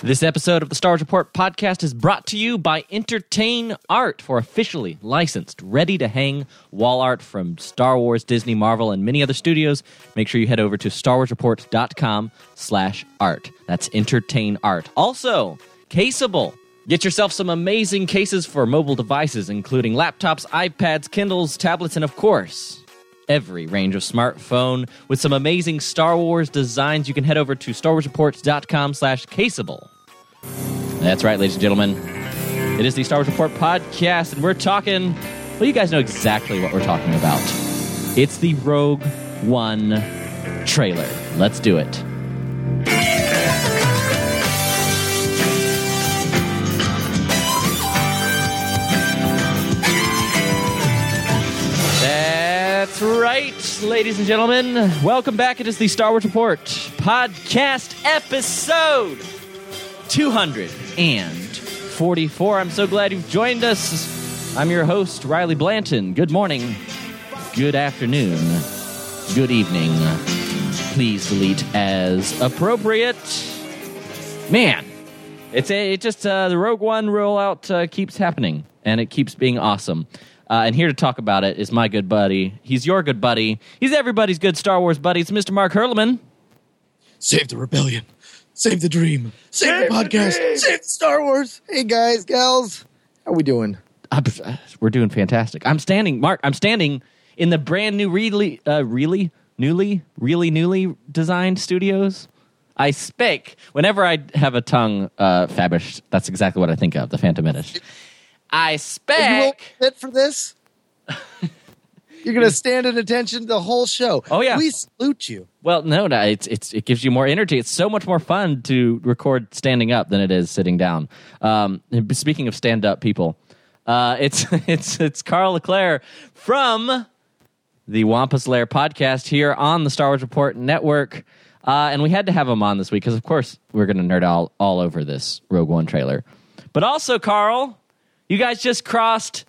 This episode of the Star Wars Report podcast is brought to you by Entertain Art for officially licensed, ready-to-hang wall art from Star Wars, Disney, Marvel, and many other studios. Make sure you head over to starwarsreport.com/art. That's Entertain Art. Also, Caseable. Get yourself some amazing cases for mobile devices, including laptops, iPads, Kindles, tablets, and of course, every range of smartphone with some amazing Star Wars designs. You can head over to starwarsreport.com/caseable. That's right, ladies and gentlemen. It is the Star Wars Report podcast, and we're talking, well, you guys know exactly what we're talking about. It's the Rogue One trailer. Let's do it. That's right, ladies and gentlemen. Welcome back. It is the Star Wars Report podcast episode 244. I'm so glad you've joined us. I'm your host, Riley Blanton. Good morning, good afternoon, good evening. Please delete as appropriate. Man, the Rogue One rollout keeps happening, and it keeps being awesome. And here to talk about it is my good buddy. He's your good buddy. He's everybody's good Star Wars buddy. It's Mr. Mark Hurleman. Save the rebellion. Save the dream. Save the podcast. Save the Star Wars. Hey, guys, gals. How we doing? We're doing fantastic. I'm standing in the brand new newly designed studios. I spake. Whenever I have a tongue fabbish, that's exactly what I think of, the Phantom Menace. I spec. You won't fit for this? You're going to stand at attention the whole show. Oh, yeah. We salute you. Well, no, it gives you more energy. It's so much more fun to record standing up than it is sitting down. Speaking of stand-up people, it's Carl Leclerc from the Wampus Lair podcast here on the Star Wars Report Network. And we had to have him on this week because, of course, we're going to nerd all over this Rogue One trailer. But also, Carl, you guys just crossed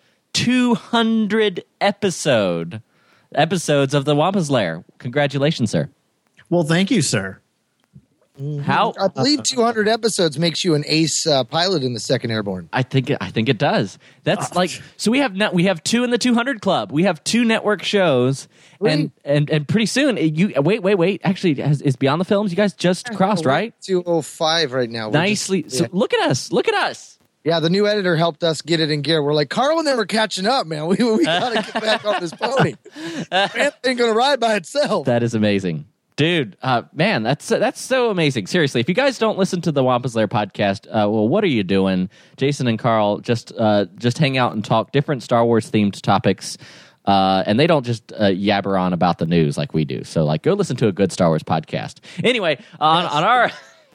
200 episodes of the Wampus Lair. Congratulations, sir. Well, thank you, sir. How? I believe 200 episodes makes you an ace pilot in the 2nd Airborne. I think it does. That's so we have two in the 200 club. We have 2 network shows, and pretty soon wait. Actually, is Beyond the Films? You guys just crossed, right? 205 right now. Nicely. So look at us. Yeah, the new editor helped us get it in gear. We're like, Carl and them are catching up, man. We got to get back on this pony. Man ain't going to ride by itself. That is amazing. Dude, man, that's so amazing. Seriously, if you guys don't listen to the Wampus Lair podcast, well, what are you doing? Jason and Carl just hang out and talk different Star Wars themed topics, and they don't just yabber on about the news like we do. So, go listen to a good Star Wars podcast. Anyway, on our.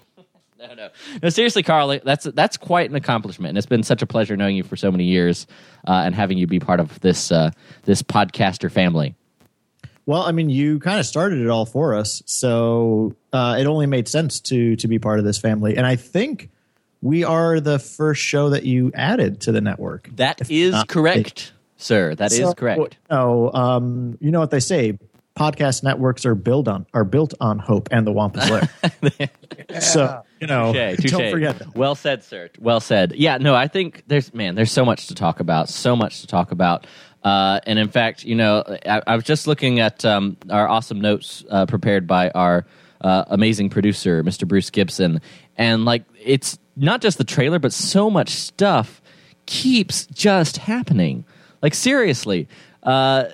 No, seriously, Carl, that's quite an accomplishment, and it's been such a pleasure knowing you for so many years and having you be part of this podcaster family. Well, I mean, you kind of started it all for us, so it only made sense to be part of this family. And I think we are the first show that you added to the network. That is correct, sir. That is correct. No, you know what they say. Podcast networks are built on hope and the Wampus Lair. So, Touché. Don't forget that. Well said, sir. Well said. Yeah, no, I think there's so much to talk about. And in fact, I was just looking at our awesome notes prepared by our amazing producer, Mr. Bruce Gibson, and it's not just the trailer, but so much stuff keeps just happening. Seriously. And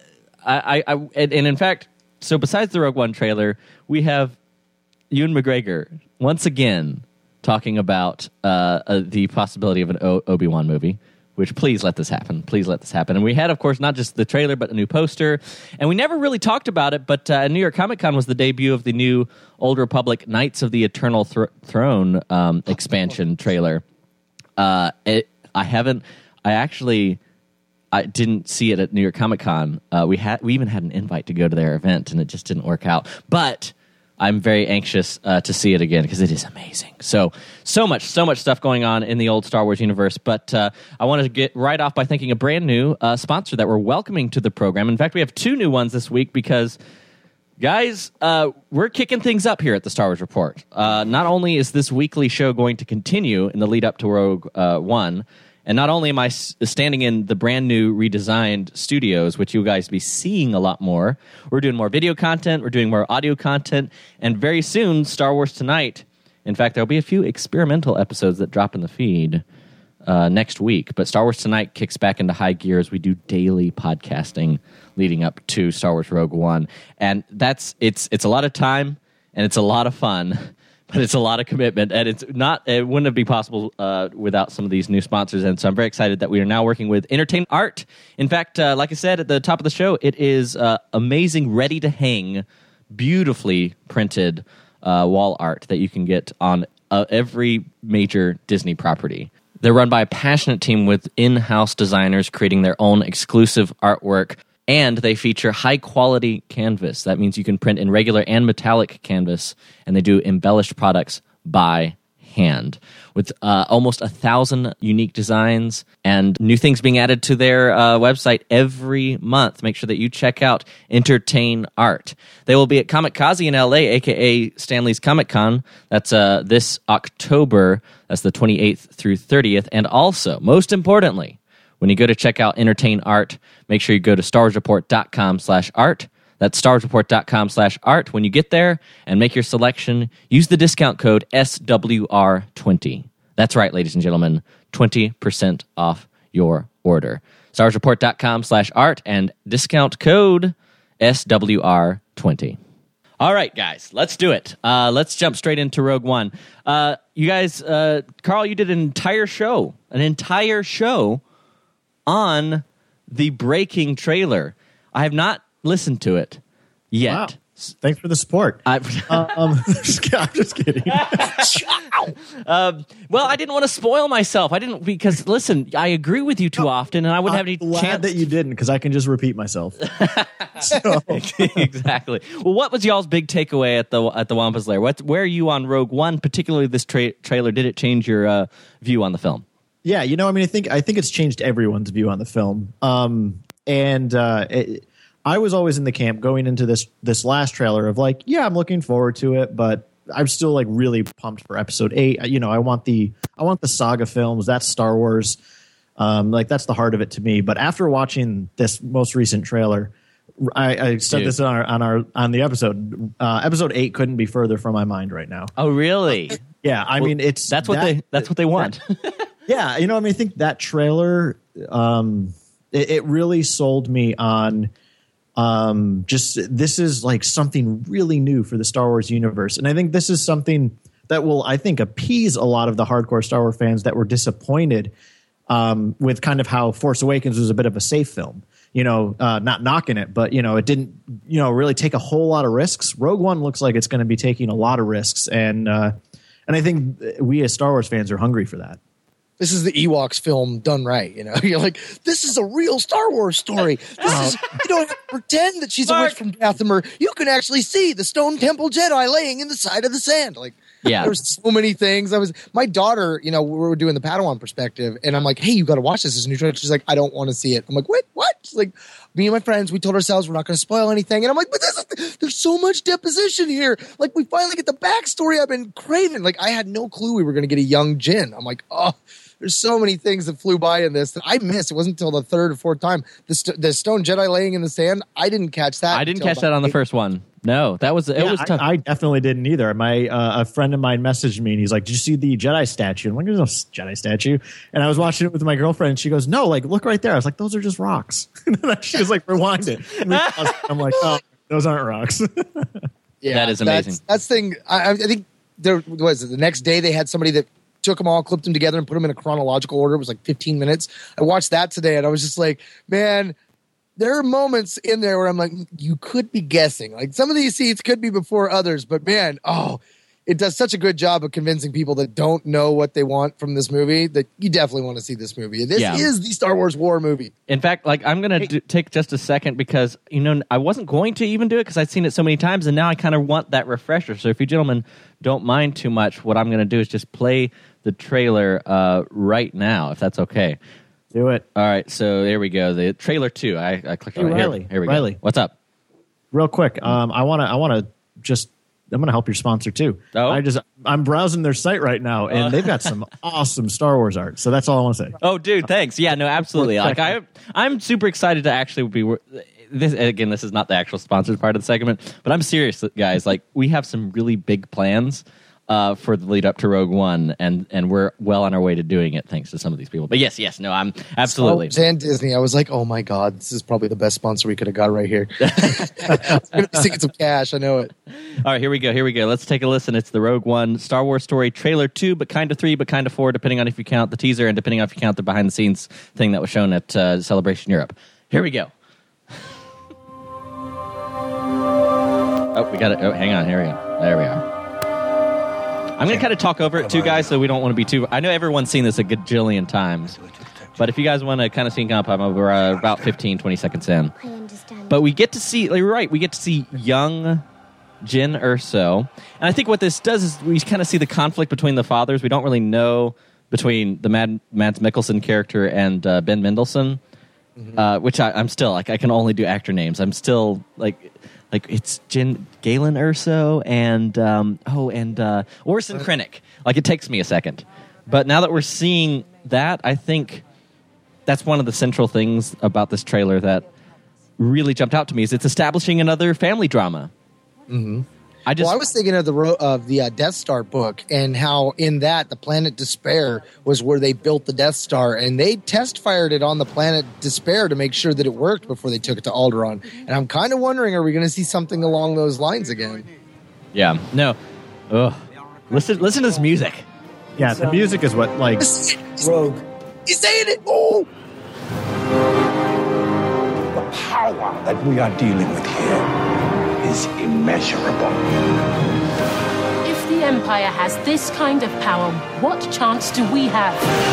in fact, so besides the Rogue One trailer, we have Ewan McGregor once again talking about the possibility of an Obi-Wan movie, which please let this happen. And we had, of course, not just the trailer, but a new poster. And we never really talked about it, but New York Comic Con was the debut of the new Old Republic Knights of the Eternal Throne expansion trailer. I didn't see it at New York Comic Con. We even had an invite to go to their event, and it just didn't work out. But I'm very anxious to see it again because it is amazing. So much stuff going on in the old Star Wars universe. But I wanted to get right off by thanking a brand new sponsor that we're welcoming to the program. In fact, we have 2 new ones this week because Guys, we're kicking things up here at the Star Wars Report. Not only is this weekly show going to continue in the lead up to Rogue One, and not only am I standing in the brand new redesigned studios, which you guys be seeing a lot more, we're doing more video content, we're doing more audio content, and very soon, Star Wars Tonight. In fact, there'll be a few experimental episodes that drop in the feed next week, but Star Wars Tonight kicks back into high gear as we do daily podcasting leading up to Star Wars Rogue One. And it's a lot of time and it's a lot of fun, but it's a lot of commitment, and it wouldn't be possible without some of these new sponsors. And so I'm very excited that we are now working with Entertain Art. In fact, like I said at the top of the show, it is amazing, ready to hang, beautifully printed wall art that you can get on every major Disney property. They're run by a passionate team with in-house designers creating their own exclusive artwork, and they feature high-quality canvas. That means you can print in regular and metallic canvas, and they do embellished products by hand with almost 1,000 unique designs and new things being added to their website every month. Make sure that you check out Entertain Art. They will be at Comikaze in LA, aka Stanley's Comic Con. That's this October. That's the 28th through 30th. And also, most importantly, when you go to check out Entertain Art, make sure you go to StarWarsReport.com/art. That's StarWarsReport.com/art. When you get there and make your selection, use the discount code SWR20. That's right, ladies and gentlemen, 20% off your order. StarWarsReport.com/art and discount code SWR20. All right, guys, let's do it. Let's jump straight into Rogue One. You guys, Carl, you did an entire show on the breaking trailer. I have not listened to it yet. Wow. Thanks for the support. I'm just kidding. Well, I didn't want to spoil myself. Because listen, I agree with you too often, and I wouldn't have any chance. That you didn't, because I can just repeat myself. Exactly. Well, what was y'all's big takeaway at the Wampa's Lair? Where are you on Rogue One, particularly this trailer? Did it change your view on the film? Yeah, I think it's changed everyone's view on the film. I was always in the camp going into this last trailer of like, yeah, I'm looking forward to it, but I'm still like really pumped for Episode 8. I want the saga films. That's Star Wars. Like that's the heart of it to me. But after watching this most recent trailer, I said this on the episode. Episode 8 couldn't be further from my mind right now. Oh, really? Yeah, I mean it's that's what they want. Yeah, I think that trailer it really sold me on just this is like something really new for the Star Wars universe. And I think this is something that will, I think, appease a lot of the hardcore Star Wars fans that were disappointed with kind of how Force Awakens was a bit of a safe film. Not knocking it, but, it didn't, really take a whole lot of risks. Rogue One looks like it's going to be taking a lot of risks. And I think we as Star Wars fans are hungry for that. This is the Ewoks film done right. You're like, this is a real Star Wars story. You don't have to pretend that she's a witch from Dathomir. You can actually see the Stone Temple Jedi laying in the side of the sand. Like, yeah, there's so many things. My daughter, we were doing the Padawan perspective, and I'm like, hey, you got to watch this. It's a new trailer. She's like, I don't want to see it. I'm like, what? She's like, me and my friends, we told ourselves we're not going to spoil anything. And I'm like, but there's so much deposition here. Like, we finally get the backstory I've been craving. Like, I had no clue we were going to get a young Jin. I'm like, oh. There's so many things that flew by in this that I missed. It wasn't until the third or fourth time. The Stone Jedi laying in the sand, I didn't catch that. I didn't catch that on the first one. No, that was it was tough. I definitely didn't either. A friend of mine messaged me and he's like, "Did you see the Jedi statue?" I'm like, "There's no Jedi statue." And I was watching it with my girlfriend and she goes, "No, like look right there." I was like, "Those are just rocks." And then she was like, "Rewind it." I'm like, "Oh, those aren't rocks." Yeah, that is amazing. That's thing. I think there was the next day they had somebody that took them all, clipped them together, and put them in a chronological order. It was like 15 minutes. I watched that today, and I was just like, man, there are moments in there where I'm like, you could be guessing. Like some of these scenes could be before others, but man, it does such a good job of convincing people that don't know what they want from this movie that you definitely want to see this movie. This is the Star Wars war movie. In fact, like I'm going to take just a second because, I wasn't going to even do it because I'd seen it so many times, and now I kind of want that refresher. So if you gentlemen don't mind too much, what I'm going to do is just play the trailer right now, if that's okay. Do it. All right, so there we go. The trailer 2. I clicked on it. Riley. Here we Riley. go. What's up? real quick. I'm going to help your sponsor too. Oh? I'm browsing their site right now, and they've got some awesome Star Wars art. So that's all I want to say. Oh, dude, thanks. Yeah, no, absolutely. Like I'm super excited to actually be. This is not the actual sponsored part of the segment, but I'm serious, guys. Like, we have some really big plans for the lead up to Rogue One, and we're well on our way to doing it thanks to some of these people. But yes, no, I'm absolutely. And Disney, I was like, oh my god, this is probably the best sponsor we could have got right here. I'm gonna be sinking some cash. I know it. All right, here we go. Let's take a listen. It's the Rogue One Star Wars story trailer 2, but kind of 3, but kind of 4, depending on if you count the teaser and depending on if you count the behind the scenes thing that was shown at Celebration Europe. Here we go. Oh, we got it. Oh, hang on. Here we go. There we are. I'm going to kind of talk over it too, guys, so we don't want to be too... I know everyone's seen this a gajillion times, but if you guys want to kind of sync up, we're about 15, 20 seconds in. I understand. But we get to see... You're right. We get to see young Jyn Erso. And I think what this does is we kind of see the conflict between the fathers. We don't really know between the Mads Mikkelsen character and Ben Mendelsohn, which I'm still... Like, I can only do actor names. I'm still, like it's Galen Erso and Orson Krennic. Like, it takes me a second. But now that we're seeing that, I think that's one of the central things about this trailer that really jumped out to me is it's establishing another family drama. Mm-hmm. I was thinking of the Death Star book and how in that the planet Despair was where they built the Death Star, and they test fired it on the planet Despair to make sure that it worked before they took it to Alderaan. And I'm kind of wondering, are we going to see something along those lines again? Yeah. No. Ugh. Listen to this music. Yeah, the music is what, like... Rogue. He's saying it! Oh! The power that we are dealing with here is immeasurable. If the Empire has this kind of power, what chance do we have?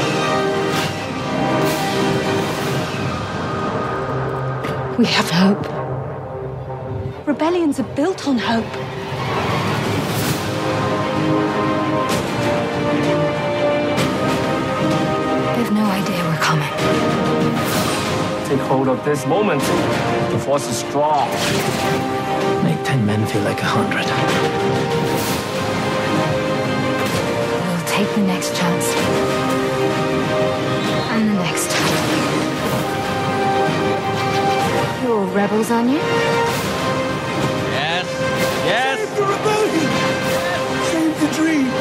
We have hope. Rebellions are built on hope. They've no idea we're coming. Take hold of this moment. The force is strong. Make 10 men feel like 100. We'll take the next chance. And the next. You're rebels, aren't you? Yes. Yes. Save the rebellion! Save the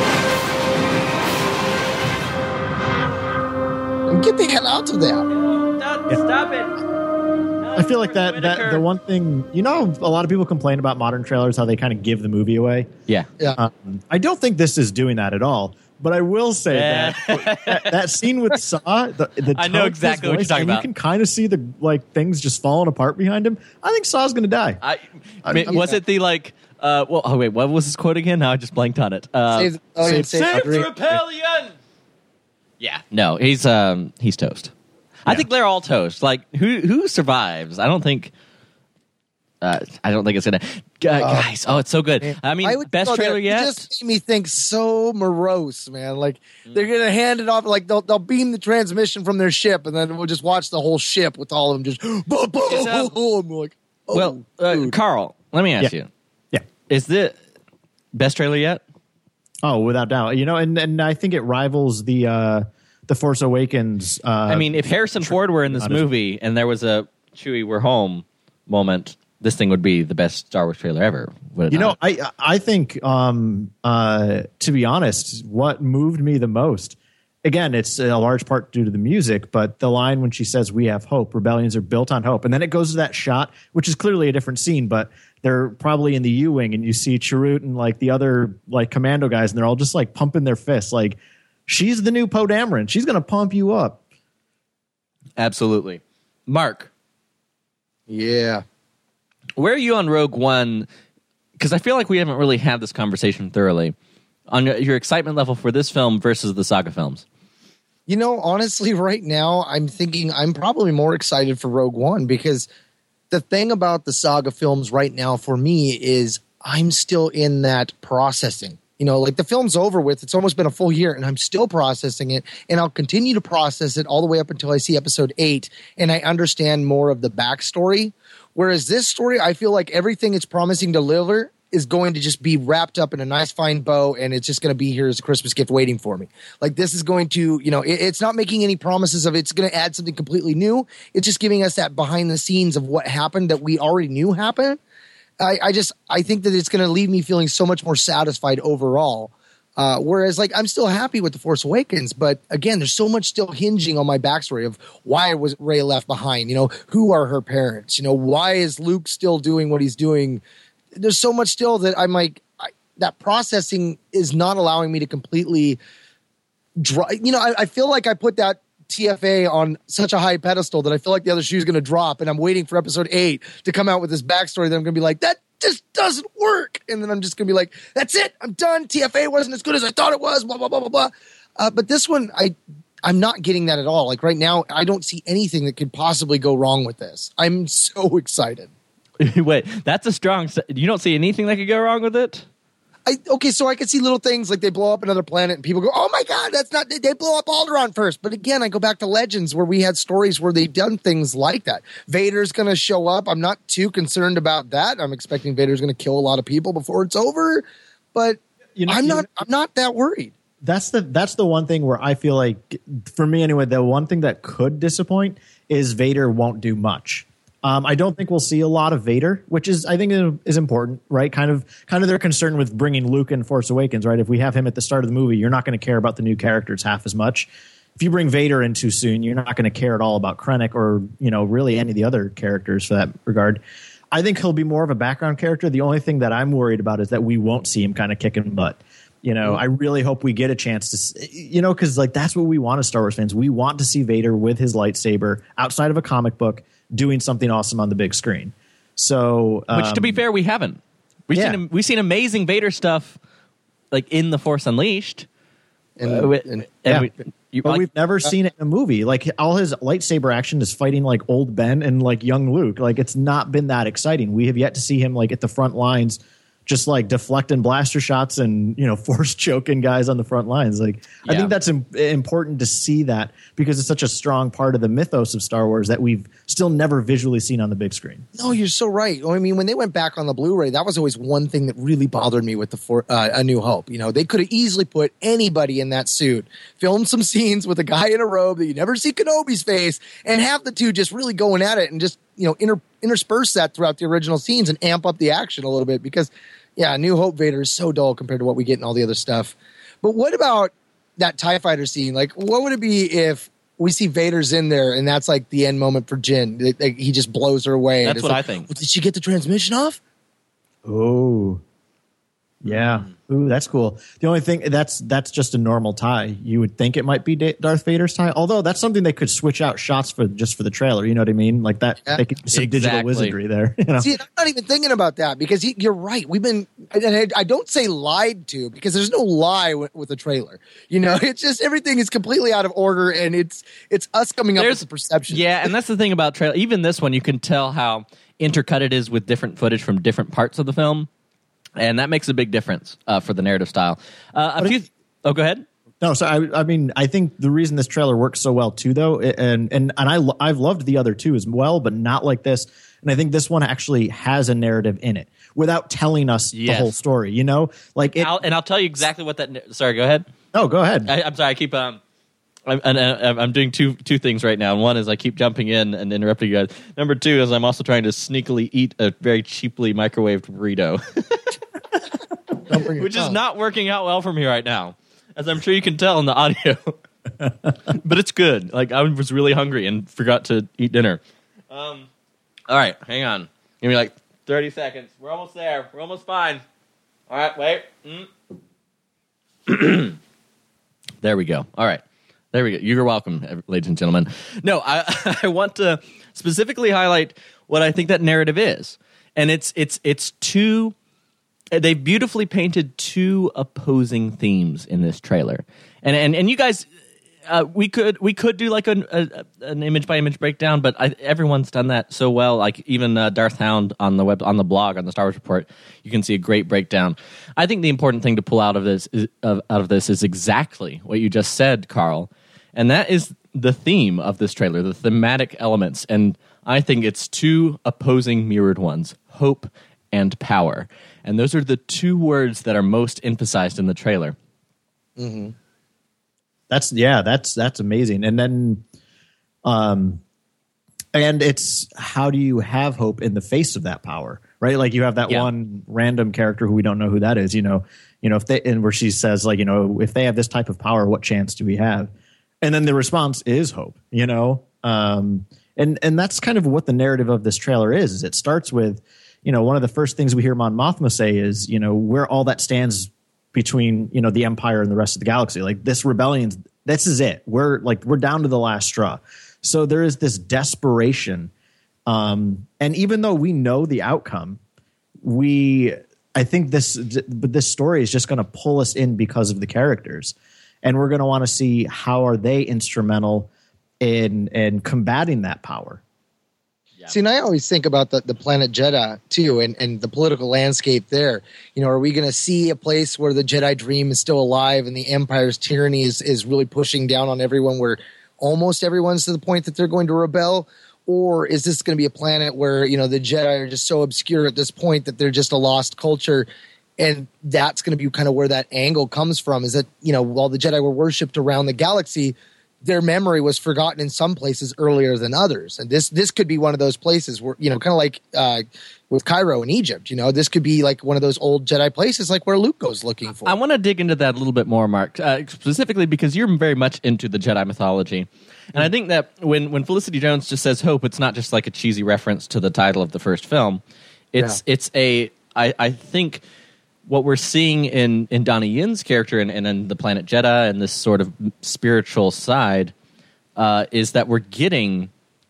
dream! And get the hell out of there! Stop it. I feel like that the one thing, a lot of people complain about modern trailers, how they kind of give the movie away. Yeah. I don't think this is doing that at all. But I will say that scene with Saw, the I know exactly what you're talking about. You can kind of see the things just falling apart behind him. I think Saw's going to die. Was it the what was his quote again? Now I just blanked on it. Save the rebellion. Yeah, no, he's toast. I think they're all toast. Like, who survives? I don't think it's gonna. Guys, it's so good. Man, I mean, best trailer yet. It just made me think so morose, man. Like they're gonna hand it off. Like they'll beam the transmission from their ship, and then we'll just watch the whole ship with all of them just. Boom, boom, like, Carl, let me ask you. Yeah, is the best trailer yet? Oh, without doubt. And I think it rivals the Force Awakens. I mean, if Harrison Ford were in this movie and there was a Chewie, we're home moment, this thing would be the best Star Wars trailer ever. I think, to be honest, what moved me the most, again, it's a large part due to the music, but the line when she says, "We have hope, rebellions are built on hope." And then it goes to that shot, which is clearly a different scene, but they're probably in the U-Wing and you see Chirrut and like the other like commando guys and they're all just like pumping their fists. Like, she's the new Poe Dameron. She's going to pump you up. Absolutely. Mark. Yeah. Where are you on Rogue One? Because I feel like we haven't really had this conversation thoroughly. On your excitement level for this film versus the saga films. Honestly, right now, I'm thinking I'm probably more excited for Rogue One because the thing about the saga films right now for me is I'm still in that processing. You know, like the film's over with. It's almost been a full year and I'm still processing it, and I'll continue to process it all the way up until I see episode 8 and I understand more of the backstory. Whereas this story, I feel like everything it's promising to deliver is going to just be wrapped up in a nice fine bow, and it's just going to be here as a Christmas gift waiting for me. Like this is going to, you know, it's not making any promises of it's going to add something completely new. It's just giving us that behind the scenes of what happened that we already knew happened. I think that it's going to leave me feeling so much more satisfied overall. Whereas like I'm still happy with The Force Awakens, but again, there's so much still hinging on my backstory of why was Rey left behind? You know, who are her parents? You know, why is Luke still doing what he's doing? There's so much still that I'm like, that processing is not allowing me to completely you know, I feel like I put that TFA on such a high pedestal that I feel like the other shoe is going to drop, and I'm waiting for episode 8 to come out with this backstory that I'm going to be like, that just doesn't work. And then I'm just going to be like, that's it. I'm done. TFA wasn't as good as I thought it was, blah, blah, blah, blah, blah. But this one, I'm not getting that at all. Like right now, I don't see anything that could possibly go wrong with this. I'm so excited. Wait, that's a strong. You don't see anything that could go wrong with it? Okay, so I could see little things like they blow up another planet and people go, oh my God, that's not, they blow up Alderaan first. But again, I go back to Legends where we had stories where they've done things like that. Vader's going to show up. I'm not too concerned about that. I'm expecting Vader's going to kill a lot of people before it's over, but you know, I'm not that worried. That's the one thing where I feel like, for me anyway, the one thing that could disappoint is Vader won't do much. I don't think we'll see a lot of Vader, which is, I think, is important, right? Kind of their concern with bringing Luke in Force Awakens, right? If we have him at the start of the movie, you're not going to care about the new characters half as much. If you bring Vader in too soon, you're not going to care at all about Krennic or, you know, really any of the other characters for that regard. I think he'll be more of a background character. The only thing that I'm worried about is that we won't see him kind of kicking butt. You know, I really hope we get a chance to, you know, because like that's what we want as Star Wars fans. We want to see Vader with his lightsaber outside of a comic book doing something awesome on the big screen. So, which to be fair, we haven't. We've seen amazing Vader stuff like in The Force Unleashed. But we've never seen it in a movie. Like all his lightsaber action is fighting like old Ben and like young Luke. Like it's not been that exciting. We have yet to see him like at the front lines, just like deflecting blaster shots and, you know, force choking guys on the front lines. Like, I think that's important to see that because it's such a strong part of the mythos of Star Wars that we've still never visually seen on the big screen. No, you're so right. I mean, when they went back on the Blu-ray, that was always one thing that really bothered me with A New Hope. You know, they could have easily put anybody in that suit, filmed some scenes with a guy in a robe that you never see Kenobi's face, and have the two just really going at it and just, you know, intersperse that throughout the original scenes and amp up the action a little bit because, yeah, New Hope Vader is so dull compared to what we get in all the other stuff. But what about that TIE fighter scene? Like, what would it be if we see Vader's in there and that's like the end moment for Jyn? He just blows her away. That's what like, I think. Well, did she get the transmission off? Oh, yeah. Ooh, that's cool. The only thing that's just a normal tie. You would think it might be Darth Vader's tie, although that's something they could switch out shots for just for the trailer. You know what I mean? Like that, they could some digital wizardry there. You know? See, I'm not even thinking about that because you're right. We've been, and I don't say lied to because there's no lie with the trailer. You know, it's just everything is completely out of order, and it's us coming up with the perception. Yeah, and that's the thing about trailer. Even this one, you can tell how intercut it is with different footage from different parts of the film. And that makes a big difference for the narrative style. Go ahead. No, so I mean, I think the reason this trailer works so well too, though, and I've loved the other two as well, but not like this. And I think this one actually has a narrative in it without telling us the whole story. You know, like I'll tell you exactly what that. Sorry, go ahead. Oh, go ahead. I'm sorry. I keep I'm doing two things right now. One is I keep jumping in and interrupting you guys. Number two is I'm also trying to sneakily eat a very cheaply microwaved burrito. Which is not working out well for me right now, as I'm sure you can tell in the audio. But it's good. Like I was really hungry and forgot to eat dinner. All right, hang on. Give me like 30 seconds. We're almost there. We're almost fine. All right, wait. There we go. All right. There we go. You're welcome, ladies and gentlemen. No, I want to specifically highlight what I think that narrative is. And it's two... They've beautifully painted two opposing themes in this trailer. And you guys, We could do like an image by image breakdown, but everyone's done that so well. Like even Darth Hound on the blog on the Star Wars Report, you can see a great breakdown. I think the important thing to pull out of this is exactly what you just said, Carl, and that is the theme of this trailer, the thematic elements, and I think it's two opposing mirrored ones: hope and power, and those are the two words that are most emphasized in the trailer. Mm-hmm. That's amazing. And then, and it's how do you have hope in the face of that power, right? Like you have that one random character who we don't know who that is, if they, and where she says like, if they have this type of power, what chance do we have? And then the response is hope, and that's kind of what the narrative of this trailer is it starts with, one of the first things we hear Mon Mothma say is, where all that stands between the Empire and the rest of the galaxy. Like this rebellion, this is it. We're down to the last straw. So there is this desperation, and even though we know the outcome, I think this story is just going to pull us in because of the characters, and we're going to want to see how are they instrumental in combating that power. See, and I always think about the planet Jedha, too, and the political landscape there. Are we going to see a place where the Jedi dream is still alive and the Empire's tyranny is really pushing down on everyone, where almost everyone's to the point that they're going to rebel? Or is this going to be a planet where, the Jedi are just so obscure at this point that they're just a lost culture? And that's going to be kind of where that angle comes from, is that, while the Jedi were worshipped around the galaxy, their memory was forgotten in some places earlier than others. And this could be one of those places where, kind of like with Cairo in Egypt, this could be like one of those old Jedi places like where Luke goes looking for. I want to dig into that a little bit more, Mark, specifically because you're very much into the Jedi mythology. And I think that when Felicity Jones just says hope, it's not just like a cheesy reference to the title of the first film. I think what we're seeing in Donnie Yin's character and in the planet Jedha and this sort of spiritual side is that we're getting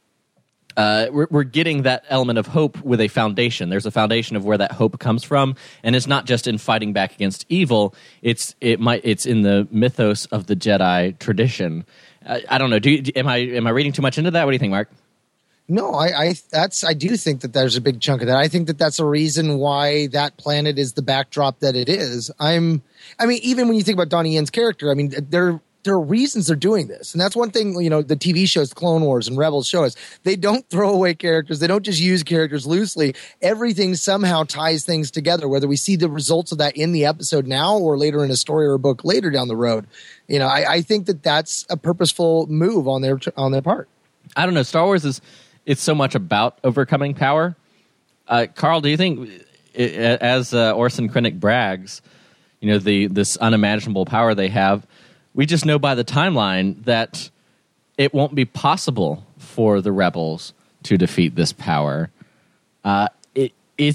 that element of hope with a foundation. There's a foundation of where that hope comes from, and it's not just in fighting back against evil. It's in the mythos of the Jedi tradition. I don't know. Am I reading too much into that? What do you think, Mark? No, I do think that there's a big chunk of that. I think that that's a reason why that planet is the backdrop that it is. Even when you think about Donnie Yen's character, there are reasons they're doing this. And that's one thing, the TV shows, Clone Wars and Rebels show us. They don't throw away characters. They don't just use characters loosely. Everything somehow ties things together, whether we see the results of that in the episode now or later in a story or a book later down the road. I think that that's a purposeful move on their part. I don't know. Star Wars it's so much about overcoming power. Carl, do you think, as Orson Krennic brags, this unimaginable power they have, we just know by the timeline that it won't be possible for the rebels to defeat this power. Do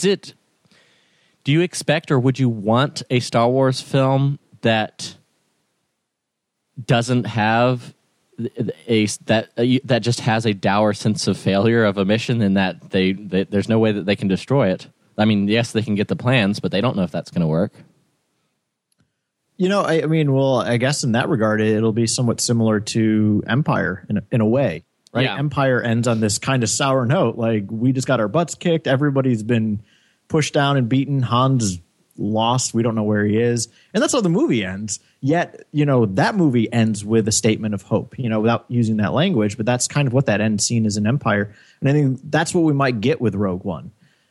you expect or would you want a Star Wars film that doesn't have that just has a dour sense of failure of a mission, and that there's no way that they can destroy it? Yes, they can get the plans, but they don't know if that's going to work. I guess in that regard, it'll be somewhat similar to Empire in a way, right? Yeah. Empire ends on this kind of sour note, like we just got our butts kicked, everybody's been pushed down and beaten, Han's lost, we don't know where he is, and that's how the movie ends. Yet, that movie ends with a statement of hope, without using that language, but that's kind of what that end scene is in Empire. And I think that's what we might get with Rogue One.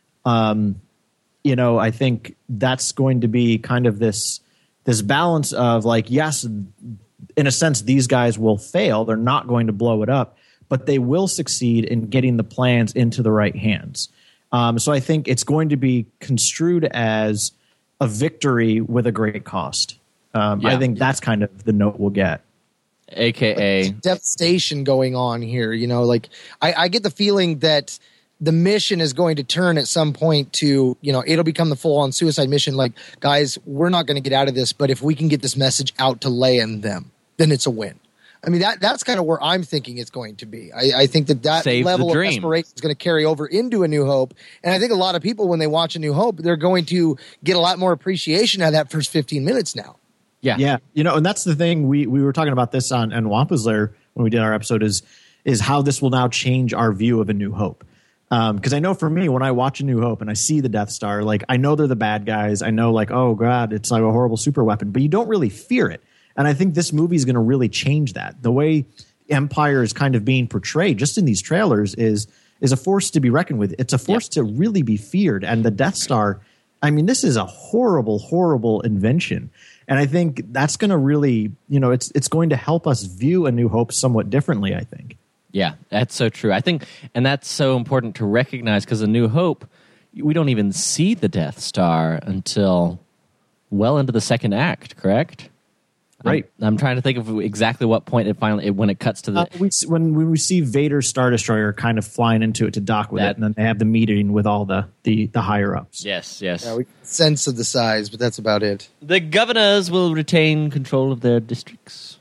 I think that's going to be kind of this balance of like, yes, in a sense, these guys will fail. They're not going to blow it up, but they will succeed in getting the plans into the right hands. So I think it's going to be construed as a victory with a great cost. I think that's kind of the note we'll get. AKA devastation going on here. I get the feeling that the mission is going to turn at some point to, it'll become the full-on suicide mission. Like, guys, we're not going to get out of this, but if we can get this message out to Leia and them, then it's a win. That's kind of where I'm thinking it's going to be. I think that Save level of desperation is going to carry over into A New Hope. And I think a lot of people, when they watch A New Hope, they're going to get a lot more appreciation out of that first 15 minutes now. Yeah. And that's the thing. We were talking about this on Wampa's Lair when we did our episode is how this will now change our view of A New Hope. Because I know for me, when I watch A New Hope and I see the Death Star, like I know they're the bad guys. I know like, oh God, it's like a horrible super weapon, but you don't really fear it. And I think this movie is going to really change that. The way Empire is kind of being portrayed just in these trailers is a force to be reckoned with. It's a force to really be feared. And the Death Star, I mean, this is a horrible, horrible invention. And I think that's going to really, it's going to help us view A New Hope somewhat differently, I think. Yeah, that's so true. I think, and that's so important to recognize, because A New Hope, we don't even see the Death Star until well into the second act, correct? Right. I'm trying to think of exactly what point when it cuts to the... when we see Vader's Star Destroyer kind of flying into it to dock with it, and then they have the meeting with all the higher-ups. Yes. Yeah, we get a sense of the size, but that's about it. The governors will retain control of their districts.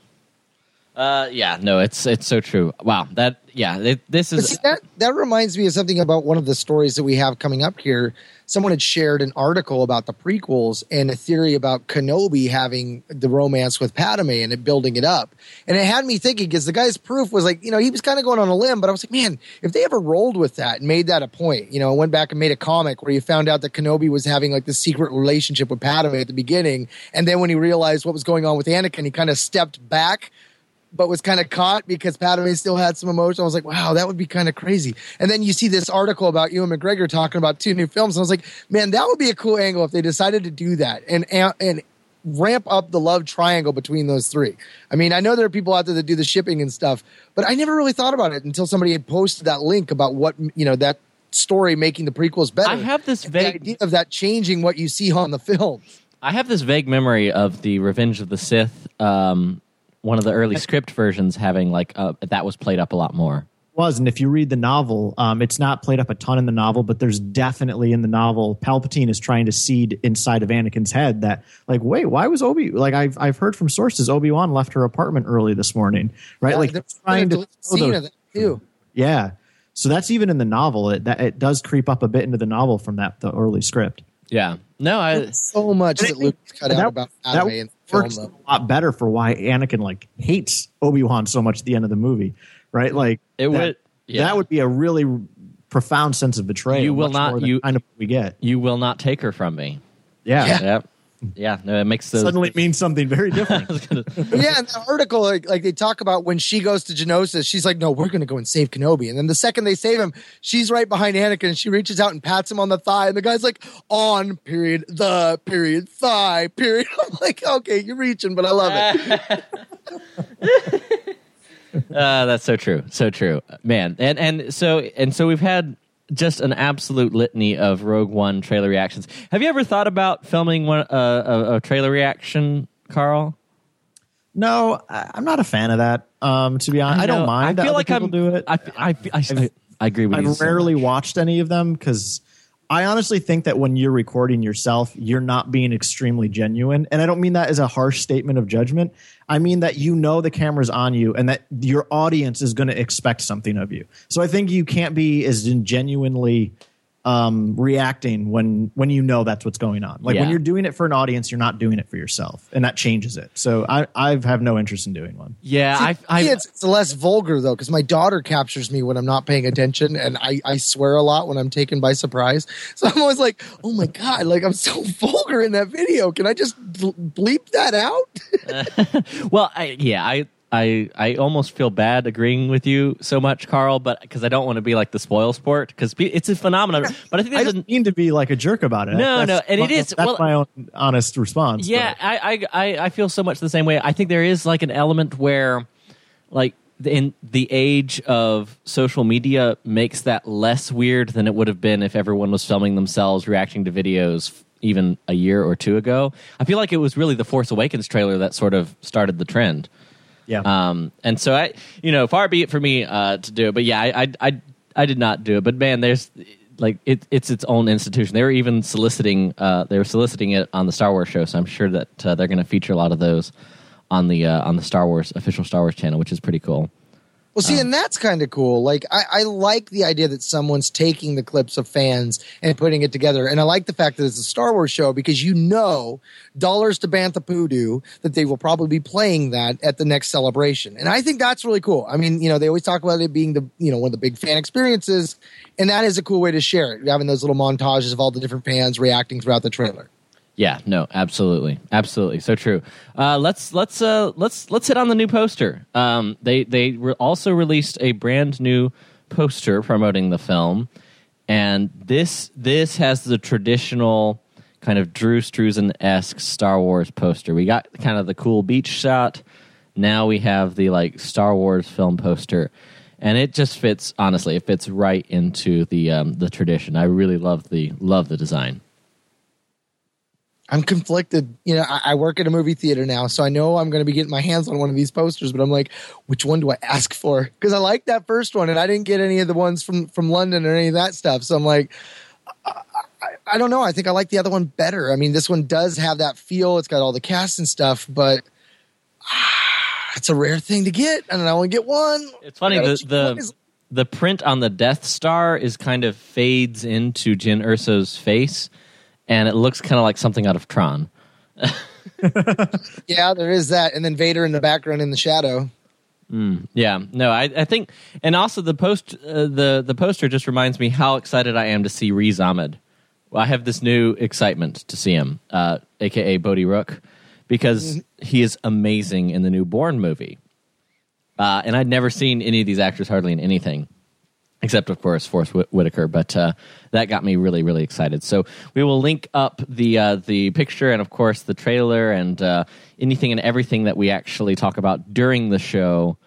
It's so true. Wow, this is... See, that reminds me of something about one of the stories that we have coming up here. Someone had shared an article about the prequels and a theory about Kenobi having the romance with Padme and it building it up. And it had me thinking, because the guy's proof was like, he was kind of going on a limb, but I was like, man, if they ever rolled with that and made that a point, I went back and made a comic where you found out that Kenobi was having like this secret relationship with Padme at the beginning. And then when he realized what was going on with Anakin, he kind of stepped back, but was kind of caught because Padme still had some emotion. I was like, wow, that would be kind of crazy. And then you see this article about Ewan McGregor talking about 2 new films. And I was like, man, that would be a cool angle if they decided to do that and ramp up the love triangle between those 3. I mean, I know there are people out there that do the shipping and stuff, but I never really thought about it until somebody had posted that link about what, that story making the prequels better. I have this vague idea of that changing what you see on the films. I have this vague memory of the Revenge of the Sith, one of the early script versions having that was played up a lot more. And if you read the novel, it's not played up a ton in the novel, but there's definitely in the novel, Palpatine is trying to seed inside of Anakin's head that, like, wait, why was I've heard from sources Obi-Wan left her apartment early this morning, right? Yeah, like trying to scene of that too. Yeah, so that's even in the novel. It does creep up a bit into the novel from the early script. Yeah, no, There's so much that Luke cut out about Padme in the film. Works a lot better for why Anakin hates Obi-Wan so much at the end of the movie, right? Like that would be a really profound sense of betrayal. You will not. We get. You will not take her from me. Yeah. Yeah, no, it makes those... Suddenly means something very different. Yeah, in the article, like they talk about when she goes to Geonosis, she's like, no, we're going to go and save Kenobi. And then the second they save him, she's right behind Anakin and she reaches out and pats him on the thigh. And the guy's like, on, period, the, period, thigh, period. I'm like, okay, you're reaching, but I love it. That's so true. So true. Man. And so we've had just an absolute litany of Rogue One trailer reactions. Have you ever thought about filming a trailer reaction, Carl? No, I'm not a fan of that. To be honest, I don't mind. I feel like people do it. I agree with you. I've rarely watched any of them because I honestly think that when you're recording yourself, you're not being extremely genuine. And I don't mean that as a harsh statement of judgment. I mean that the camera's on you and that your audience is going to expect something of you. So I think you can't be as genuinely reacting when you know that's what's going on. When you're doing it for an audience, you're not doing it for yourself, and that changes it. So I have no interest in doing one. Yeah, it's less vulgar though, because my daughter captures me when I'm not paying attention, and I swear a lot when I'm taken by surprise. So I'm always like, oh my god, I'm so vulgar in that video. Can I just bleep that out? Well, I almost feel bad agreeing with you so much, Carl, but because I don't want to be like the spoil sport, because it's a phenomenon. But I think I don't mean to be like a jerk about it. It is. That's my own honest response. Yeah, I feel so much the same way. I think there is an element where, in the age of social media, makes that less weird than it would have been if everyone was filming themselves reacting to videos even a year or two ago. I feel like it was really the Force Awakens trailer that sort of started the trend. Yeah. And so far be it for me to do it, but yeah, I did not do it. But man, there's it's its own institution. They were even soliciting it on the Star Wars show, so I'm sure that they're going to feature a lot of those on the official Star Wars channel, which is pretty cool. Well, see, and that's kind of cool. Like, I like the idea that someone's taking the clips of fans and putting it together. And I like the fact that it's a Star Wars show because dollars to Bantha Poodoo, that they will probably be playing that at the next celebration. And I think that's really cool. I mean, they always talk about it being one of the big fan experiences. And that is a cool way to share it. Having those little montages of all the different fans reacting throughout the trailer. Yeah, no, absolutely, so true. Let's hit on the new poster. They also released a brand new poster promoting the film, and this has the traditional kind of Drew Struzan-esque Star Wars poster. We got kind of the cool beach shot. Now we have the Star Wars film poster, and it just fits. Honestly, it fits right into the tradition. I really love the design. I'm conflicted. I work at a movie theater now, so I know I'm going to be getting my hands on one of these posters, but I'm like, which one do I ask for? Because I like that first one, and I didn't get any of the ones from London or any of that stuff. So I'm like, I don't know. I think I like the other one better. I mean, this one does have that feel. It's got all the cast and stuff, but it's a rare thing to get, and I only get one. It's funny, the print on the Death Star is kind of fades into Jyn Erso's face, and it looks kind of like something out of Tron. Yeah, there is that. And then Vader in the background in the shadow. Yeah, no, I think, and also the poster just reminds me how excited I am to see Riz Ahmed. Well, I have this new excitement to see him, a.k.a. Bodhi Rook, because he is amazing in the new Bourne movie. And I'd never seen any of these actors hardly in anything. Except, of course, Forrest Whitaker, but that got me really, really excited. So we will link up the picture and, of course, the trailer and anything and everything that we actually talk about during the show.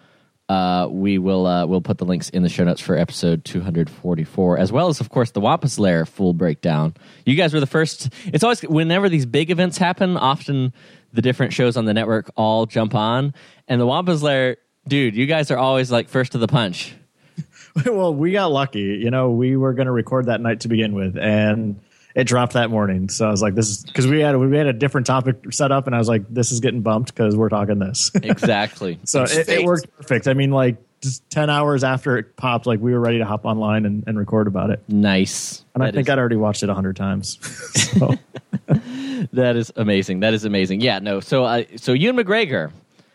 We'll put the links in the show notes for episode 244, as well as, of course, the Wampus Lair full breakdown. You guys were the first. It's always whenever these big events happen, often the different shows on the network all jump on, and the Wampus Lair, dude, you guys are always first to the punch. Well, we got lucky. We were going to record that night to begin with, and it dropped that morning. So I was like, "This is," because we had a different topic set up, and I was like, "This is getting bumped because we're talking this." Exactly. So it worked perfect. I mean, just 10 hours after it popped, we were ready to hop online and record about it. Nice. And I think I'd already watched it 100 times. So. That is amazing. Yeah. No. So Ewan McGregor.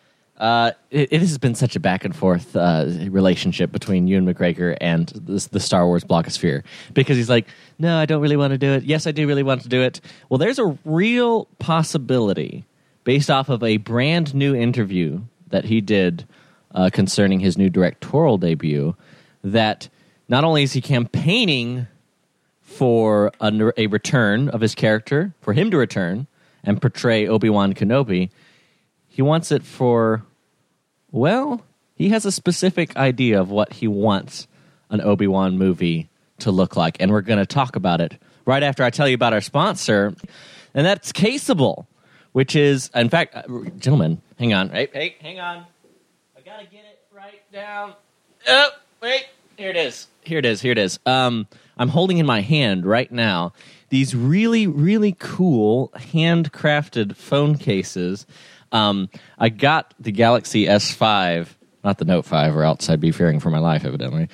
It has been such a back and forth relationship between Ewan McGregor and the Star Wars blogosphere, because he's like, no, I don't really want to do it. Yes, I do really want to do it. Well, there's a real possibility based off of a brand new interview that he did concerning his new directorial debut, that not only is he campaigning for a return of his character, for him to return and portray Obi-Wan Kenobi, he wants it for, well, he has a specific idea of what he wants an Obi-Wan movie to look like, and we're going to talk about it right after I tell you about our sponsor, and that's Caseable, which is, in fact, gentlemen, hang on. Hey, hang on. I got to get it right down. Oh, wait, here it is. I'm holding in my hand right now these really, really cool handcrafted phone cases. I got the Galaxy S5, not the Note 5, or else I'd be fearing for my life, evidently,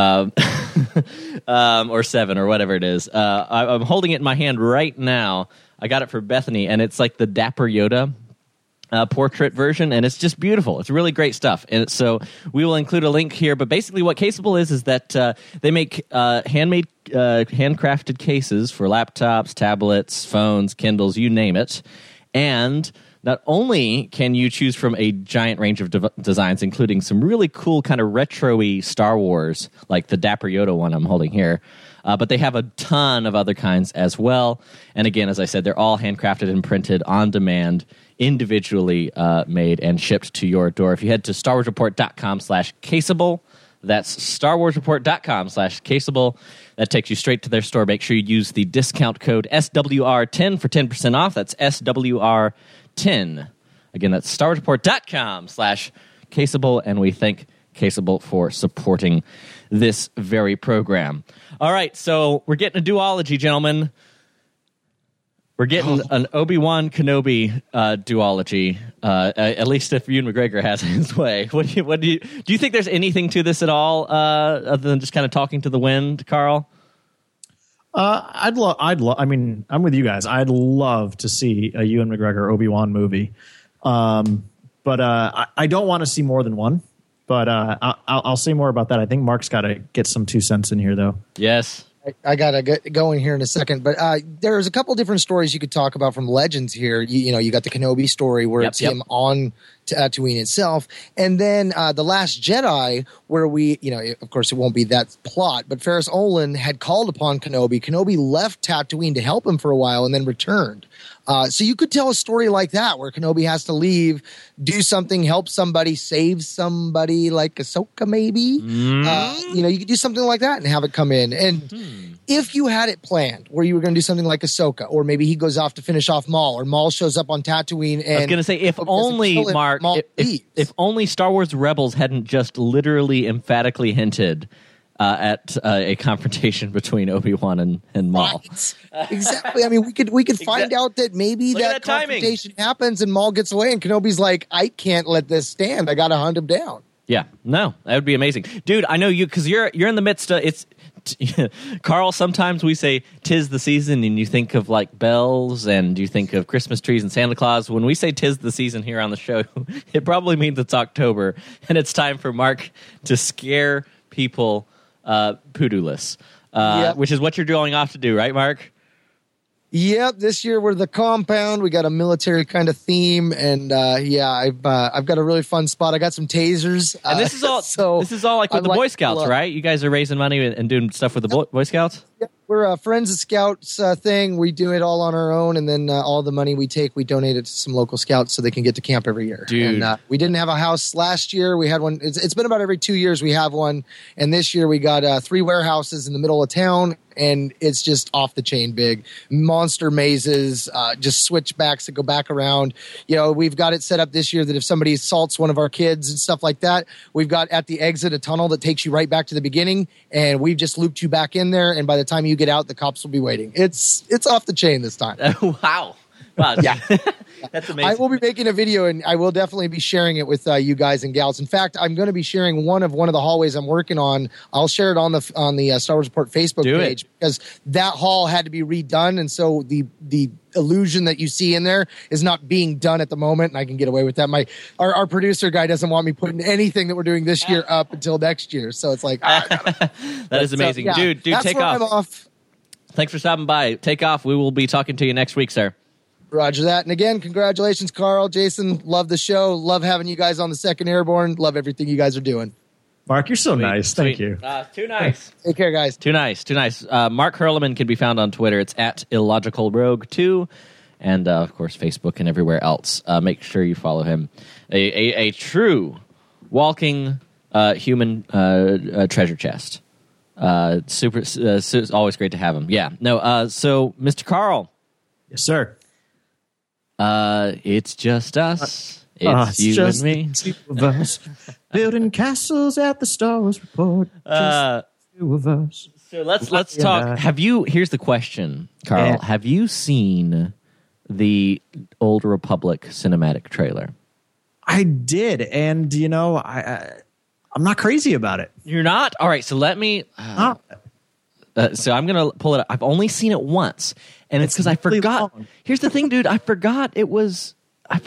or 7, or whatever it is. I'm holding it in my hand right now. I got it for Bethany, and it's like the Dapper Yoda portrait version, and it's just beautiful. It's really great stuff. And so we will include a link here, but basically what Caseable is that they make handmade, handcrafted cases for laptops, tablets, phones, Kindles, you name it. And not only can you choose from a giant range of designs, including some really cool kind of retro-y Star Wars, like the Dapper Yoda one I'm holding here, but they have a ton of other kinds as well. And again, as I said, they're all handcrafted and printed on demand, individually made and shipped to your door. If you head to StarWarsReport.com/Caseable, that's StarWarsReport.com/Caseable. That takes you straight to their store. Make sure you use the discount code SWR10 for 10% off. That's SWR10. Again, that's StarWarsReport.com/Caseable, and we thank Caseable for supporting this very program. All right, so we're getting a duology, gentlemen. We're getting an Obi-Wan Kenobi duology. At least if Ewan McGregor has his way. Do you think there's anything to this at all, other than just kind of talking to the wind, Carl? I mean, I'm with you guys. I'd love to see a Ewan McGregor Obi-Wan movie. But I don't want to see more than one. But I'll say more about that. I think Mark's got to get some 2 cents in here, though. Yes. I got to get going here in a second, but there's a couple different stories you could talk about from Legends here. You got the Kenobi story where it's him on Tatooine itself, and then The Last Jedi, where of course it won't be that plot, but Ferris Olin had called upon Kenobi. Kenobi left Tatooine to help him for a while and then returned. So you could tell a story like that where Kenobi has to leave, do something, help somebody, save somebody, like Ahsoka maybe. You could do something like that and have it come in. And if you had it planned where you were going to do something like Ahsoka, or maybe he goes off to finish off Maul, or Maul shows up on Tatooine. And I was going to say, if only, Mark, if only Star Wars Rebels hadn't just literally emphatically hinted at a confrontation between Obi-Wan and Maul. Right. Exactly. I mean, we could find out that maybe that confrontation happens and Maul gets away and Kenobi's like, I can't let this stand. I got to hunt him down. Yeah. No, that would be amazing. Dude, I know you, because you're in the midst of Carl, sometimes we say 'tis the season and you think of like bells and you think of Christmas trees and Santa Claus. When we say 'tis the season here on the show, it probably means it's October and it's time for Mark to scare people poodoo-less, which is what you're going off to do, right, Mark? Yep, this year we're the compound. We got a military kind of theme, and I've got a really fun spot. I got some tasers, and this is all. This is all like with the Boy Scouts, right? You guys are raising money and doing stuff with the Boy Scouts. Yep. We're a Friends of Scouts thing. We do it all on our own, and then all the money we take, we donate it to some local scouts so they can get to camp every year. Dude. And we didn't have a house last year. We had one. It's been about every 2 years we have one, and this year we got 3 warehouses in the middle of town, and it's just off the chain big. Monster mazes, just switchbacks that go back around. We've got it set up this year that if somebody assaults one of our kids and stuff like that, we've got at the exit a tunnel that takes you right back to the beginning, and we've just looped you back in there, and by the time you get out, the cops will be waiting. It's off the chain this time. Wow. Yeah. That's amazing. I will be making a video, and I will definitely be sharing it with you guys and gals. In fact, I'm going to be sharing one of the hallways I'm working on. I'll share it on the Star Wars Report Facebook page because that hall had to be redone, and so the illusion that you see in there is not being done at the moment, and I can get away with that. Our producer guy doesn't want me putting anything that we're doing this year up until next year, so it's like that is amazing, dude. Take off. I'm off. Thanks for stopping by. Take off. We will be talking to you next week, sir. Roger that. And again, congratulations, Carl, Jason. Love the show. Love having you guys on the 2nd Airborne. Love everything you guys are doing. Mark, you're so nice. Thank you. Too nice. Take care, guys. Too nice. Mark Hurleman can be found on Twitter. It's at illogicalrogue2. And, of course, Facebook and everywhere else. Make sure you follow him. A true walking human treasure chest. It's always great to have him. Yeah. No. So, Mr. Carl. Yes, sir. It's just us. It's you just and me. The 2 of us building castles at the Star Wars Report. Just the 2 of us. So let's talk. Here's the question, Carl. Yeah. Have you seen the Old Republic cinematic trailer? I did, and I'm not crazy about it. You're not? All right, so let me so I'm going to pull it up. I've only seen it once, and it's because I forgot. Long. Here's the thing, dude. I forgot it was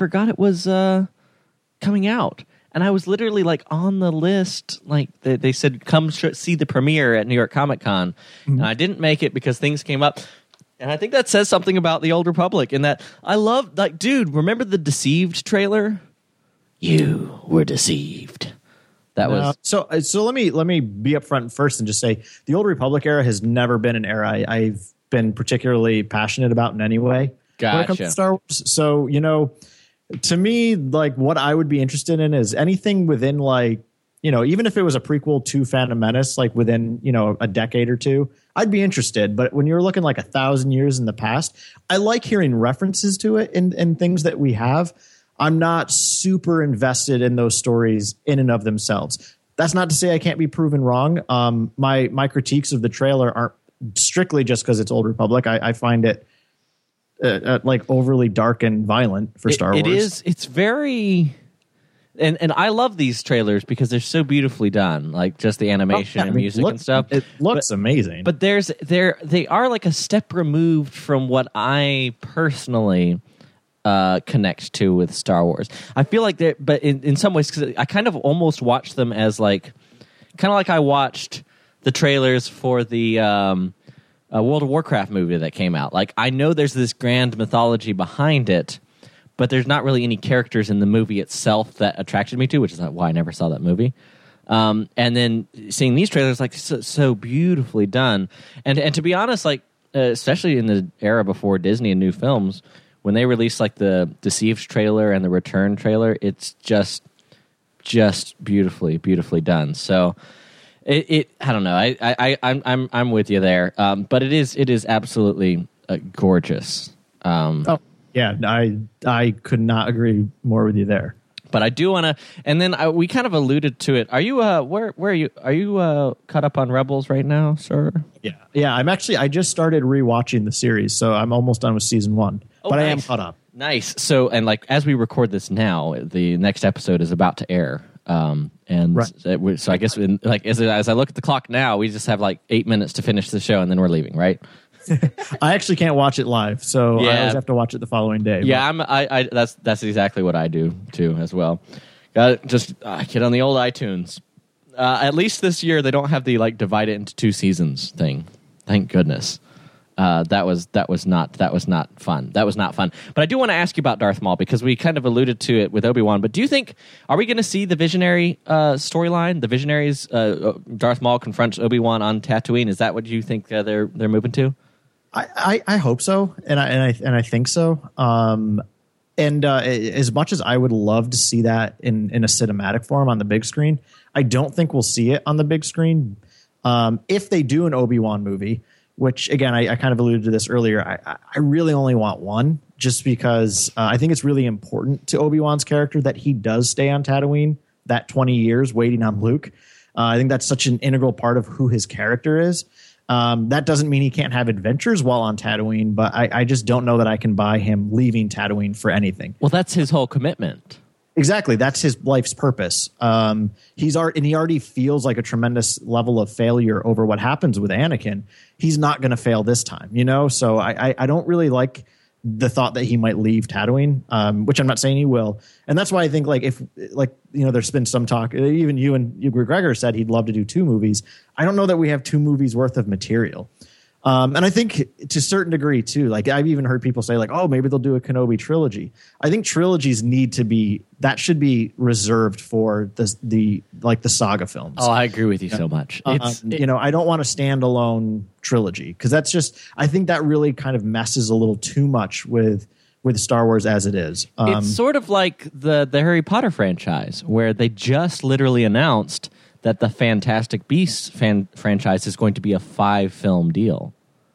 coming out. And I was literally like on the list. Like they said, come see the premiere at New York Comic Con. And I didn't make it because things came up. And I think that says something about the Old Republic in that I love, like, dude, remember the Deceived trailer? You were deceived. That was so. Let me be upfront first and just say the Old Republic era has never been an era I've been particularly passionate about in any way. Gotcha. When it comes to Star Wars. So to me, like what I would be interested in is anything within even if it was a prequel to Phantom Menace, like within a decade or two, I'd be interested. But when you're looking like 1,000 years in the past, I like hearing references to it in things that we have. I'm not super invested in those stories in and of themselves. That's not to say I can't be proven wrong. My critiques of the trailer aren't strictly just because it's Old Republic. I find it like overly dark and violent for Star Wars. It is. It's very. And I love these trailers because they're so beautifully done, like just the animation and music and stuff. It looks amazing. But they are like a step removed from what I personally connect to with Star Wars. I feel like they're, but in some ways, because I kind of almost watch them as like, kind of like I watched the trailers for the World of Warcraft movie that came out. Like, I know there's this grand mythology behind it, but there's not really any characters in the movie itself that attracted me to, which is why I never saw that movie. And then seeing these trailers, like, so beautifully done. And to be honest, like, especially in the era before Disney and new films, when they released like the Deceived trailer and the Return trailer, it's just beautifully done. So I don't know. I'm with you there. But it is absolutely gorgeous. Yeah, I could not agree more with you there. But I do want to, and then we kind of alluded to it. Are you where are you? Are you caught up on Rebels right now, sir? Yeah. I just started rewatching the series, so I'm almost done with season 1. Oh, but nice. I am caught up. Nice. So, and like as we record this now, the next episode is about to air. So I guess as I look at the clock now, we just have like 8 minutes to finish the show, and then we're leaving, right? I actually can't watch it live, so I always have to watch it the following day. Yeah, that's exactly what I do too as well. Got just get on the old iTunes. At least this year they don't have the like divide it into 2 seasons thing. Thank goodness. That was not fun. That was not fun. But I do want to ask you about Darth Maul because we kind of alluded to it with Obi-Wan. But do you think are we going to see the Visionary storyline? The Visionaries, Darth Maul confronts Obi-Wan on Tatooine. Is that what you think they're moving to? I hope so, and I think so. As much as I would love to see that in a cinematic form on the big screen, I don't think we'll see it on the big screen. If they do an Obi-Wan movie, which again I kind of alluded to this earlier, I really only want one, just because I think it's really important to Obi-Wan's character that he does stay on Tatooine that 20 years waiting on Luke. I think that's such an integral part of who his character is. That doesn't mean he can't have adventures while on Tatooine, but I just don't know that I can buy him leaving Tatooine for anything. Well, that's his whole commitment. Exactly. That's his life's purpose. He already feels like a tremendous level of failure over what happens with Anakin. He's not going to fail this time, So I don't really like the thought that he might leave Tatooine, which I'm not saying he will. And that's why I think there's been some talk, even you and Gregor said he'd love to do 2 movies. I don't know that we have 2 movies worth of material. And I think to a certain degree too, like I've even heard people say like, oh, maybe they'll do a Kenobi trilogy. I think trilogies should be reserved for the saga films. Oh, I agree with you so much. I don't want a standalone trilogy because I think that really kind of messes a little too much with Star Wars as it is. It's sort of like the Harry Potter franchise where they just literally announced that the Fantastic Beasts franchise is going to be a 5-film deal.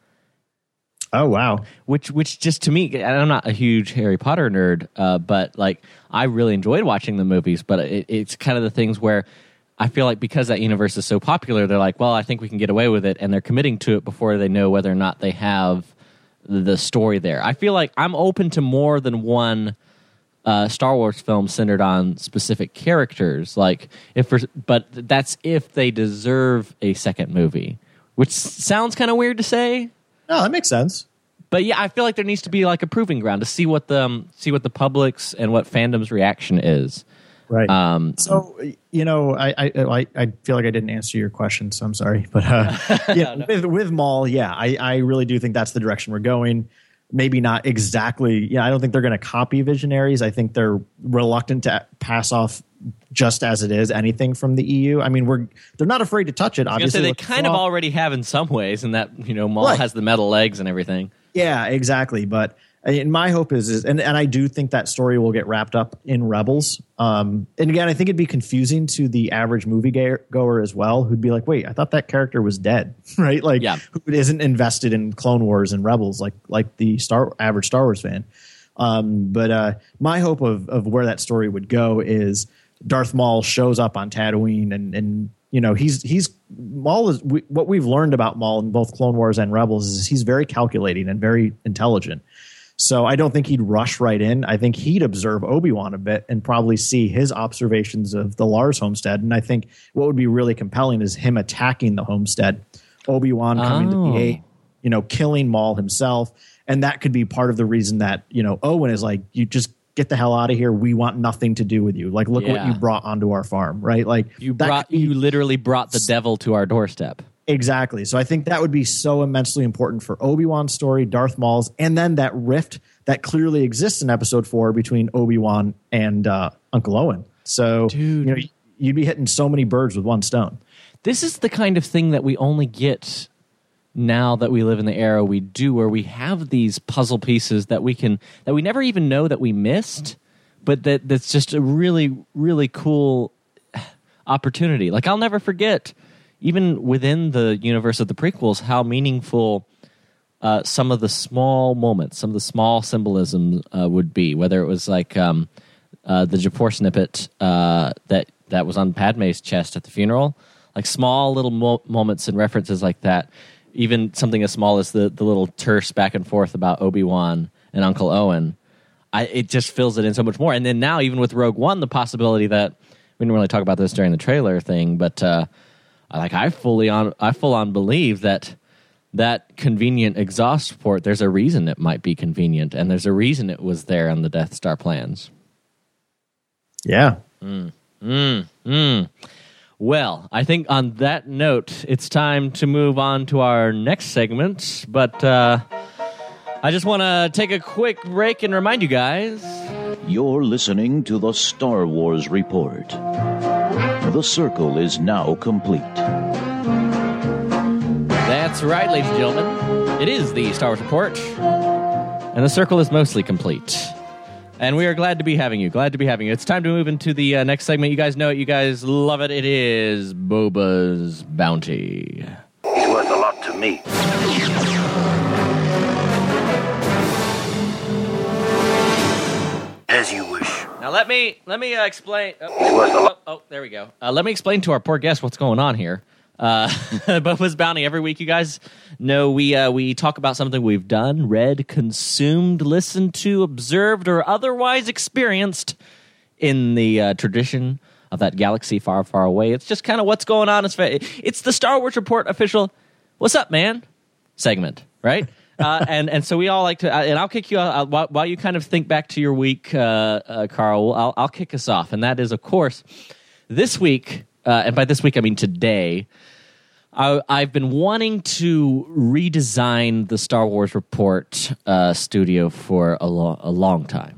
Oh, wow. Which just to me, I'm not a huge Harry Potter nerd, but like I really enjoyed watching the movies, but it's kind of the things where I feel like because that universe is so popular, they're like, well, I think we can get away with it, and they're committing to it before they know whether or not they have the story there. I feel like I'm open to more than one Star Wars film centered on specific characters, but that's if they deserve a second movie, which sounds kind of weird to say. No, that makes sense. But yeah, I feel like there needs to be like a proving ground to see what the public's and what fandom's reaction is. Right. So I feel like I didn't answer your question, so I'm sorry. But with Maul, I really do think that's the direction we're going. Maybe not exactly. I don't think they're going to copy Visionaries. I think they're reluctant to pass off just as it is anything from the EU. I mean, they're not afraid to touch it. Obviously, they kind of already have in some ways, in that Maul has the metal legs and everything. Yeah, exactly. But my hope is and I do think that story will get wrapped up in Rebels. And again, I think it'd be confusing to the average moviegoer as well, who'd be like, "Wait, I thought that character was dead," right? Like, who isn't invested in Clone Wars and Rebels like the average Star Wars fan. But my hope of where that story would go is Darth Maul shows up on Tatooine, and Maul is what we've learned about Maul in both Clone Wars and Rebels is he's very calculating and very intelligent. So I don't think he'd rush right in. I think he'd observe Obi-Wan a bit and probably see his observations of the Lars homestead. And I think what would be really compelling is him attacking the homestead, Obi-Wan coming to the aid, killing Maul himself. And that could be part of the reason that, Owen is like, you just get the hell out of here. We want nothing to do with you. Like, look what you brought onto our farm, right? Like you literally brought the devil to our doorstep. Exactly. So I think that would be so immensely important for Obi-Wan's story, Darth Maul's, and then that rift that clearly exists in Episode 4 between Obi-Wan and Uncle Owen. So, Dude. You'd be hitting so many birds with one stone. This is the kind of thing that we only get now that we live in the era we do, where we have these puzzle pieces that we never even know that we missed, but that's just a really, really cool opportunity. Like, I'll never forget, even within the universe of the prequels, how meaningful some of the small moments, some of the small symbolism would be. Whether it was like the Japor snippet that was on Padme's chest at the funeral, like small little moments and references like that. Even something as small as the little terse back and forth about Obi-Wan and Uncle Owen, it just fills it in so much more. And then now, even with Rogue One, the possibility that we didn't really talk about this during the trailer thing, but I full on believe that convenient exhaust port, there's a reason it might be convenient, and there's a reason it was there on the Death Star plans. Yeah. Well, I think on that note, it's time to move on to our next segment, but I just want to take a quick break and remind you guys. You're listening to the Star Wars Report. The circle is now complete. That's right, ladies and gentlemen. It is the Star Wars Report, and the circle is mostly complete. And we are glad to be having you. It's time to move into the next segment. You guys know it. You guys love it. It is Boba's Bounty. He's worth a lot to me. As you wish. Now let me explain. He's worth a lot. Oh, there we go. Let me explain to our poor guest what's going on here. Boba's Bounty. Every week, you guys know we talk about something we've done, read, consumed, listened to, observed, or otherwise experienced in the tradition of that galaxy far, far away. It's just kind of what's going on. It's the Star Wars Report official "What's up, man?" segment, right? And so we all like to, and I'll kick you out while you kind of think back to your week, Carl. I'll kick us off, and that is, of course, this week. And by this week, I mean today, I've been wanting to redesign the Star Wars Report studio for a long time.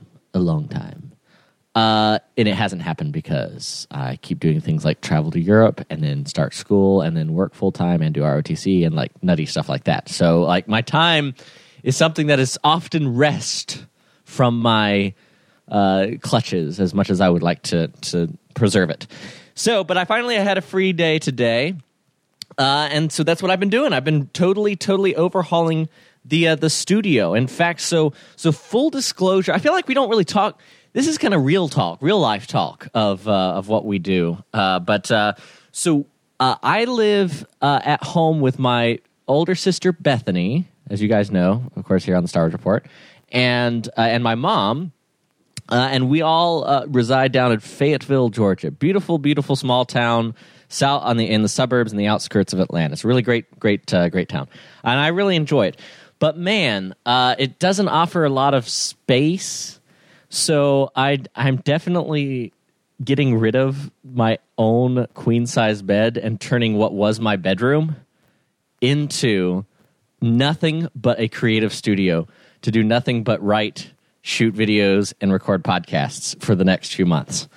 And it hasn't happened because I keep doing things like travel to Europe and then start school and then work full-time and do ROTC and like nutty stuff like that. So like my time is something that is often wrest from my clutches as much as I would like to preserve it. So, but I had a free day today, and so that's what I've been doing. I've been totally overhauling the studio. In fact, so full disclosure, I feel like we don't really talk. This is kind of real life talk of what we do. So I live at home with my older sister Bethany, as you guys know, of course, here on the Star Wars Report, and my mom. And we all reside down in Fayetteville, Georgia. Beautiful, beautiful small town south in the suburbs and the outskirts of Atlanta. It's a really great town, and I really enjoy it. But man, it doesn't offer a lot of space, so I'm definitely getting rid of my own queen size bed and turning what was my bedroom into nothing but a creative studio to do nothing but write, shoot videos, and record podcasts for the next few months.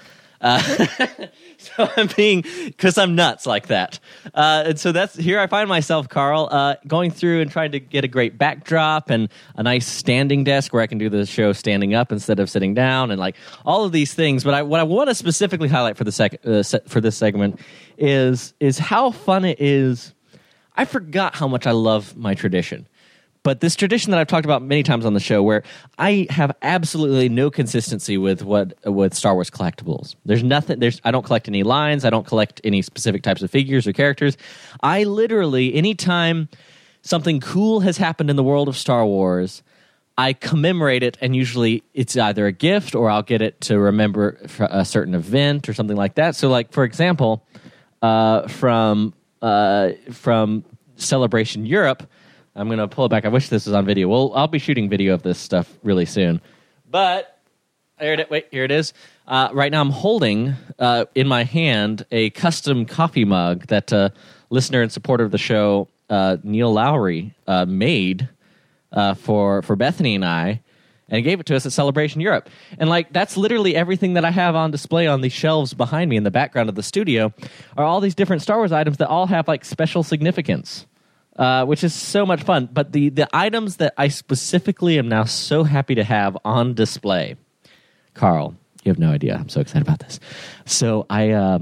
So because I'm nuts like that. And so that's here I find myself, Carl, going through and trying to get a great backdrop and a nice standing desk where I can do the show standing up instead of sitting down, and like all of these things. But what I want to specifically highlight for for this segment is how fun it is. I forgot how much I love my tradition. But this tradition that I've talked about many times on the show, where I have absolutely no consistency with Star Wars collectibles. I don't collect any lines. I don't collect any specific types of figures or characters. I literally, anytime something cool has happened in the world of Star Wars, I commemorate it, and usually it's either a gift or I'll get it to remember a certain event or something like that. So, like, for example, from Celebration Europe, I'm going to pull it back. I wish this was on video. Well, I'll be shooting video of this stuff really soon. But here it is. Right now I'm holding in my hand a custom coffee mug that listener and supporter of the show, Neil Lowry, made for Bethany and I, and gave it to us at Celebration Europe. And like, that's literally everything that I have on display on these shelves behind me in the background of the studio are all these different Star Wars items that all have like special significance, which is so much fun. But the items that I specifically am now so happy to have on display, Carl, you have no idea. I'm so excited about this. So I,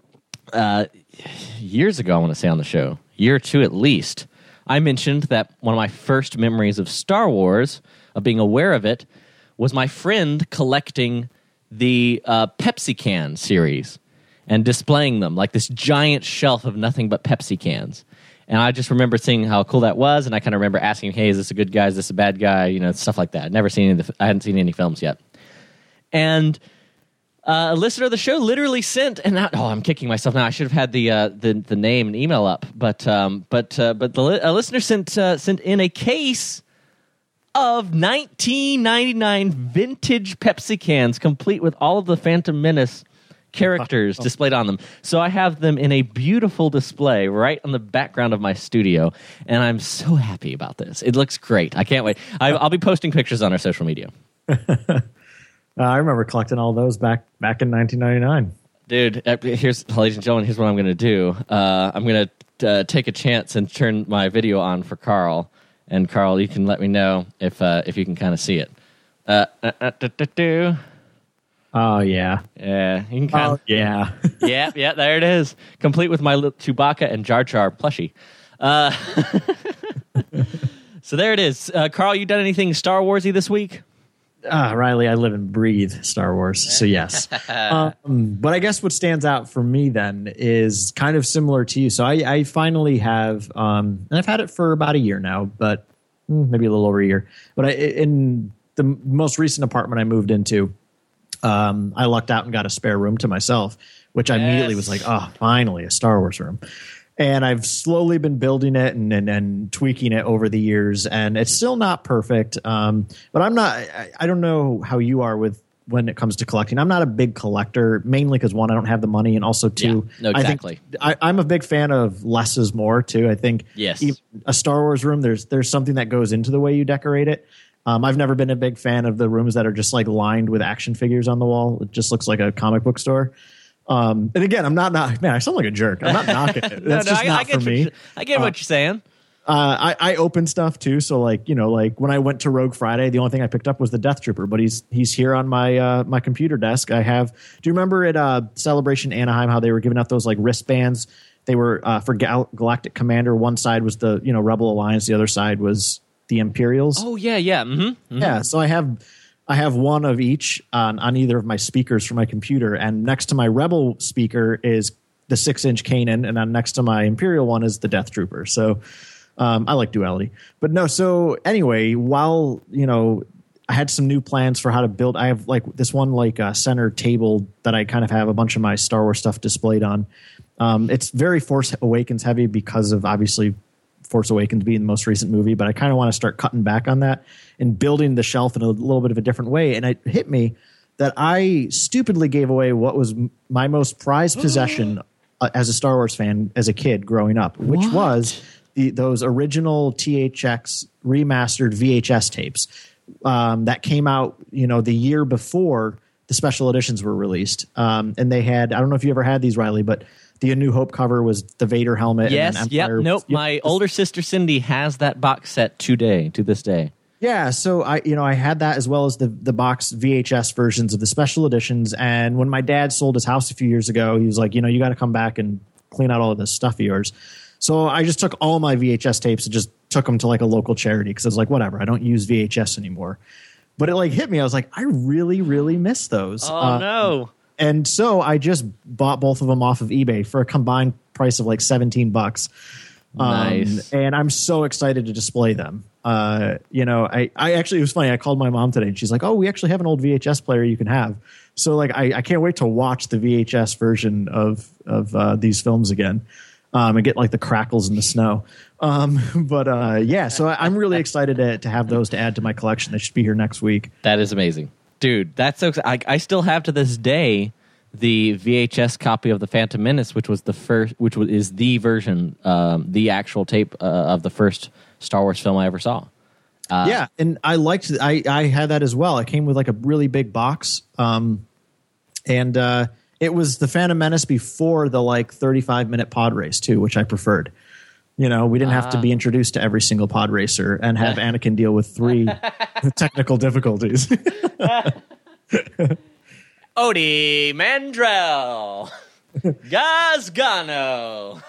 years ago, I want to say on the show, year or two at least, I mentioned that one of my first memories of Star Wars, of being aware of it, was my friend collecting the Pepsi can series and displaying them, like this giant shelf of nothing but Pepsi cans. And I just remember seeing how cool that was, and I kind of remember asking, hey, is this a good guy, is this a bad guy, you know, stuff like that. I hadn't seen any films yet. And a listener of the show literally sent, and I'm kicking myself now. I should have had the name and email up, but a listener sent in a case of 1999 vintage Pepsi cans, complete with all of the Phantom Menace characters displayed on them. So I have them in a beautiful display right on the background of my studio, and I'm so happy about this. It looks great. I can't wait. I'll be posting pictures on our social media. I remember collecting all those back in 1999. Dude, ladies and gentlemen, here's what I'm going to do. I'm going to take a chance and turn my video on for Carl. And Carl, you can let me know if you can kind of see it. Oh, yeah. Yeah. You can kind of, yeah. yeah, there it is. Complete with my little Chewbacca and Jar Jar plushie. So there it is. Carl, you done anything Star Warsy this week? Riley, I live and breathe Star Wars, so yes. But I guess what stands out for me then is kind of similar to you. So I finally have, and I've had it for about a year now, but maybe a little over a year. But in the most recent apartment I moved into, I lucked out and got a spare room to myself, which I immediately was like, oh, finally, a Star Wars room. And I've slowly been building it and tweaking it over the years, and it's still not perfect. But I'm not. I don't know how you are when it comes to collecting. I'm not a big collector, mainly because one, I don't have the money, and also two, exactly. I'm a big fan of less is more too. I think even a Star Wars room, there's something that goes into the way you decorate it. I've never been a big fan of the rooms that are just like lined with action figures on the wall. It just looks like a comic book store. And again, I'm not man, I sound like a jerk. I'm not knocking it. That's just not for me. I get what you're saying. I open stuff too. So like when I went to Rogue Friday, the only thing I picked up was the Death Trooper, but he's here on my my computer desk. Do you remember at Celebration Anaheim how they were giving out those like wristbands? They were for Galactic Commander. One side was the Rebel Alliance, the other side was the Imperials. Oh yeah. Mm-hmm. Mm-hmm. Yeah. So I have one of each on either of my speakers for my computer, and next to my Rebel speaker is the 6-inch Kanan, and then next to my Imperial one is the Death Trooper. So I like duality. But no, so anyway, while, I had some new plans for how to build, I have like this one center table that I kind of have a bunch of my Star Wars stuff displayed on. It's very Force Awakens heavy because of obviously Force Awakens being the most recent movie, but I kind of want to start cutting back on that and building the shelf in a little bit of a different way. And it hit me that I stupidly gave away what was my most prized possession as a Star Wars fan as a kid growing up, which was those original THX remastered VHS tapes that came out, the year before the special editions were released. And they had, I don't know if you ever had these, Riley, but the A New Hope cover was the Vader helmet. Yes, and Empire. Nope. My older sister Cindy has that box set to this day. Yeah, so I had that as well as the box VHS versions of the special editions. And when my dad sold his house a few years ago, he was like, you got to come back and clean out all of this stuff of yours. So I just took all my VHS tapes and just took them to like a local charity because I was like, whatever, I don't use VHS anymore. But it hit me. I was like, I really, really miss those. Oh, no. And so I just bought both of them off of eBay for a combined price of like $17. Nice. And I'm so excited to display them. I actually, it was funny. I called my mom today and she's like, "Oh, we actually have an old VHS player you can have." So like, I can't wait to watch the VHS version of these films again, and get like the crackles in the snow. So I'm really excited to have those to add to my collection. They should be here next week. That is amazing, dude. That's so. I still have to this day the VHS copy of The Phantom Menace, which is the version, the actual tape of the first Star Wars film I ever saw. And I liked. I had that as well. It came with like a really big box, and it was The Phantom Menace before the like 35-minute pod race too, which I preferred. We didn't have to be introduced to every single pod racer and have Anakin deal with 3 technical difficulties. Odie Mandrell, Gazgano.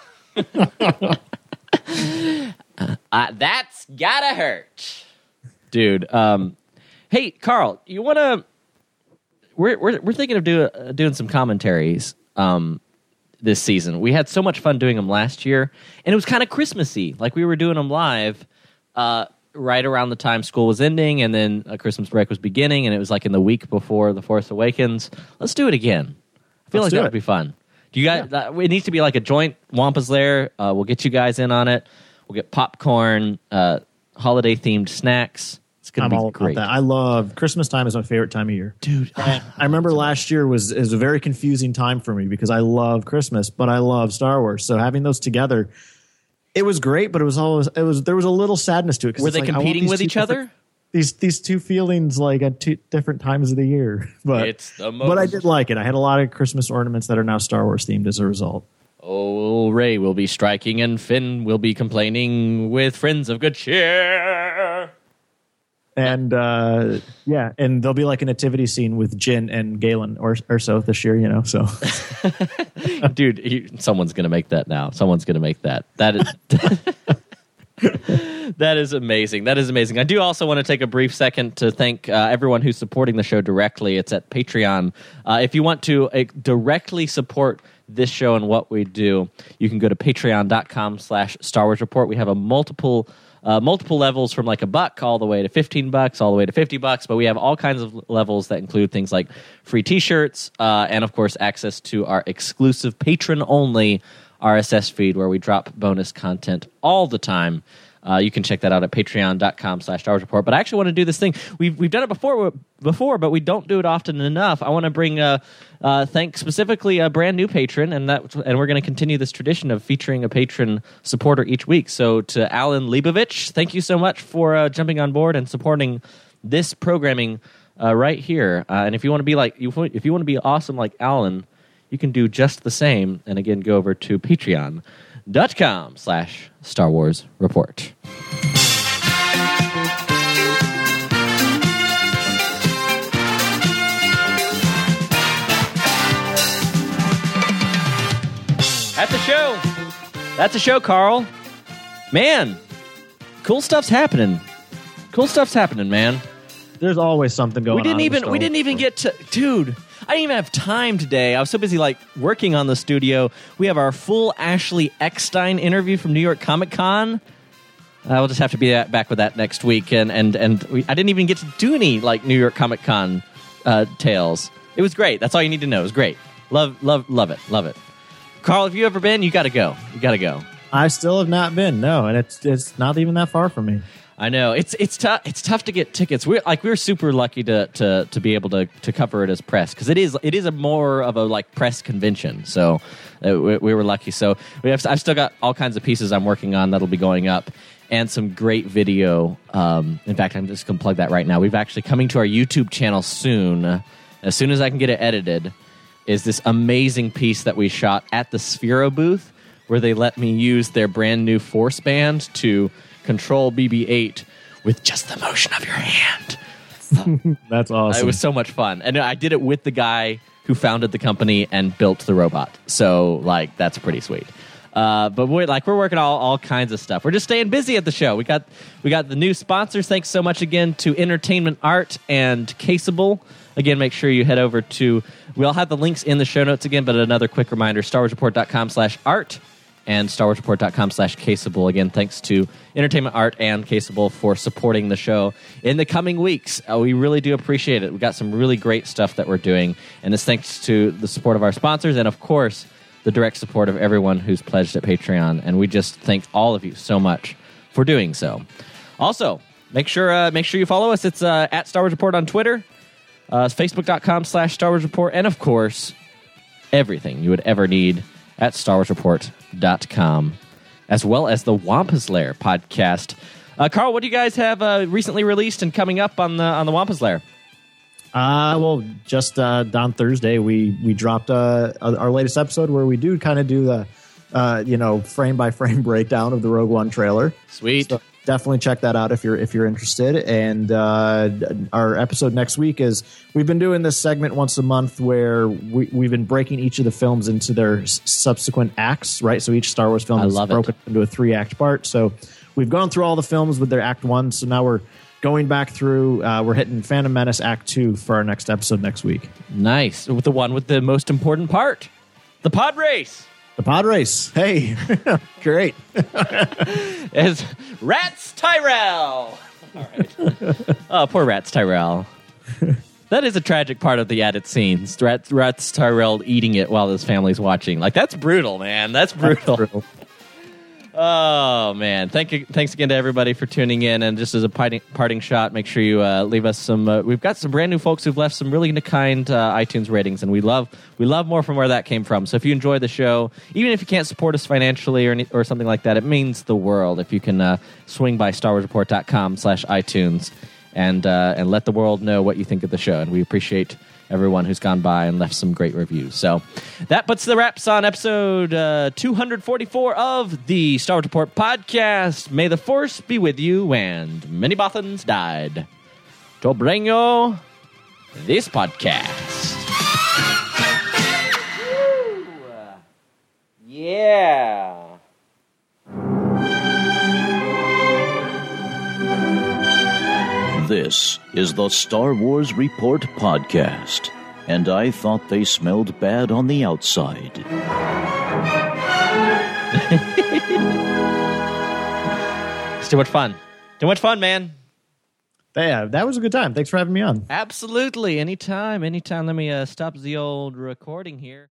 That's gotta hurt, dude. Hey, Carl, you wanna? We're thinking of doing some commentaries this season. We had so much fun doing them last year, and it was kind of Christmassy. Like we were doing them live right around the time school was ending, and then Christmas break was beginning, and it was like in the week before The Force Awakens. Let's do it again. I feel like that would be fun. Do you guys? It needs to be like a joint Wampa's Lair. We'll get you guys in on it. We'll get popcorn, holiday themed snacks. It's gonna be great. That. I love Christmas time is my favorite time of year, dude. I remember last year was a very confusing time for me because I love Christmas, but I love Star Wars. So having those together, it was great, but there was a little sadness to it. Were they competing with each other? These two feelings like at 2 different times of the year, but I did like it. I had a lot of Christmas ornaments that are now Star Wars themed as a result. Oh, Rey will be striking, and Finn will be complaining with friends of good cheer. And and there'll be like a nativity scene with Jin and Galen or so this year, so. Dude, someone's going to make that now. Someone's going to make that. That is that is amazing. That is amazing. I do also want to take a brief second to thank everyone who's supporting the show directly. It's at Patreon. If you want to directly support this show and what we do, you can go to patreon.com/Star Wars Report. We have a multiple levels from like $1 all the way to $15, all the way to $50, but we have all kinds of levels that include things like free t-shirts and of course access to our exclusive patron-only RSS feed where we drop bonus content all the time. You can check that out at patreon.com/Star Wars Report. But I actually want to do this thing. We've done it before, but we don't do it often enough. I want to bring thank specifically a brand new patron, and we're going to continue this tradition of featuring a patron supporter each week. So to Alan Leibovich, thank you so much for jumping on board and supporting this programming right here. And if you want to be if you want to be awesome like Alan, you can do just the same. And again, go over to patreon.com/Star Wars Report. That's a show, Carl. Man, cool stuff's happening. Man. There's always something going on. We didn't even get to, dude. I didn't even have time today. I was so busy working on the studio. We have our full Ashley Eckstein interview from New York Comic Con. We'll just have to be back with that next week. And I didn't even get to do any New York Comic Con tales. It was great. That's all you need to know. It was great. Love it. Carl, have you ever been? You got to go. I still have not been. No, and it's not even that far from me. I know it's tough. It's tough to get tickets. We're super lucky to be able to cover it as press because it is a more of a press convention. So we were lucky. So I've still got all kinds of pieces I'm working on that'll be going up and some great video. In fact, I'm just gonna plug that right now. We've actually coming to our YouTube channel soon. As soon as I can get it edited, is this amazing piece that we shot at the Sphero booth where they let me use their brand new Force Band to control BB-8 with just the motion of your hand. That's awesome. It was so much fun. And I did it with the guy who founded the company and built the robot. So, that's pretty sweet. But we're working all kinds of stuff. We're just staying busy at the show. We got the new sponsors. Thanks so much again to Entertainment Art and Caseable. Again, make sure you head over to, we'll have the links in the show notes again, but another quick reminder, StarWarsReport.com/art. and StarWarsReport.com/Caseable. Again, thanks to Entertainment Art and Caseable for supporting the show in the coming weeks. We really do appreciate it. We've got some really great stuff that we're doing, and it's thanks to the support of our sponsors and, of course, the direct support of everyone who's pledged at Patreon. And we just thank all of you so much for doing so. Also, make sure you follow us. It's at Star Wars Report on Twitter, Facebook.com/Star Wars Report, and, of course, everything you would ever need at StarWarsReport.com, as well as the Wampus Lair podcast. Carl, what do you guys have recently released and coming up on the Wampus Lair? Well, just on Thursday, we dropped our latest episode where we do kind of do the frame by frame breakdown of the Rogue One trailer. Sweet. So definitely check that out if you're interested. And our episode next week is, we've been doing this segment once a month where we've been breaking each of the films into their subsequent acts, right? So each Star Wars film is broken into a 3-act part. So we've gone through all the films with their act 1. So now we're going back through. We're hitting Phantom Menace Act 2 for our next episode next week. Nice. With the one with the most important part, the pod race. The pod race. Hey, great. It's Rats Tyrell. All right. Oh, poor Rats Tyrell. That is a tragic part of the added scenes. Rats Tyrell eating it while his family's watching. Like, that's brutal, man. That's brutal. Oh, man. Thanks again to everybody for tuning in. And just as a parting shot, make sure you leave us some... we've got some brand new folks who've left some really kind iTunes ratings, and we love more from where that came from. So if you enjoy the show, even if you can't support us financially or something like that, it means the world if you can swing by StarWarsReport.com/iTunes and let the world know what you think of the show. And we appreciate everyone who's gone by and left some great reviews. So that puts the wraps on episode 244 of the Star Wars Report podcast. May the Force be with you, and many Bothans died to bring you this podcast. Yeah. This is the Star Wars Report podcast, and I thought they smelled bad on the outside. It's too much fun. Too much fun, man. Yeah, that was a good time. Thanks for having me on. Absolutely. Anytime. Let me stop the old recording here.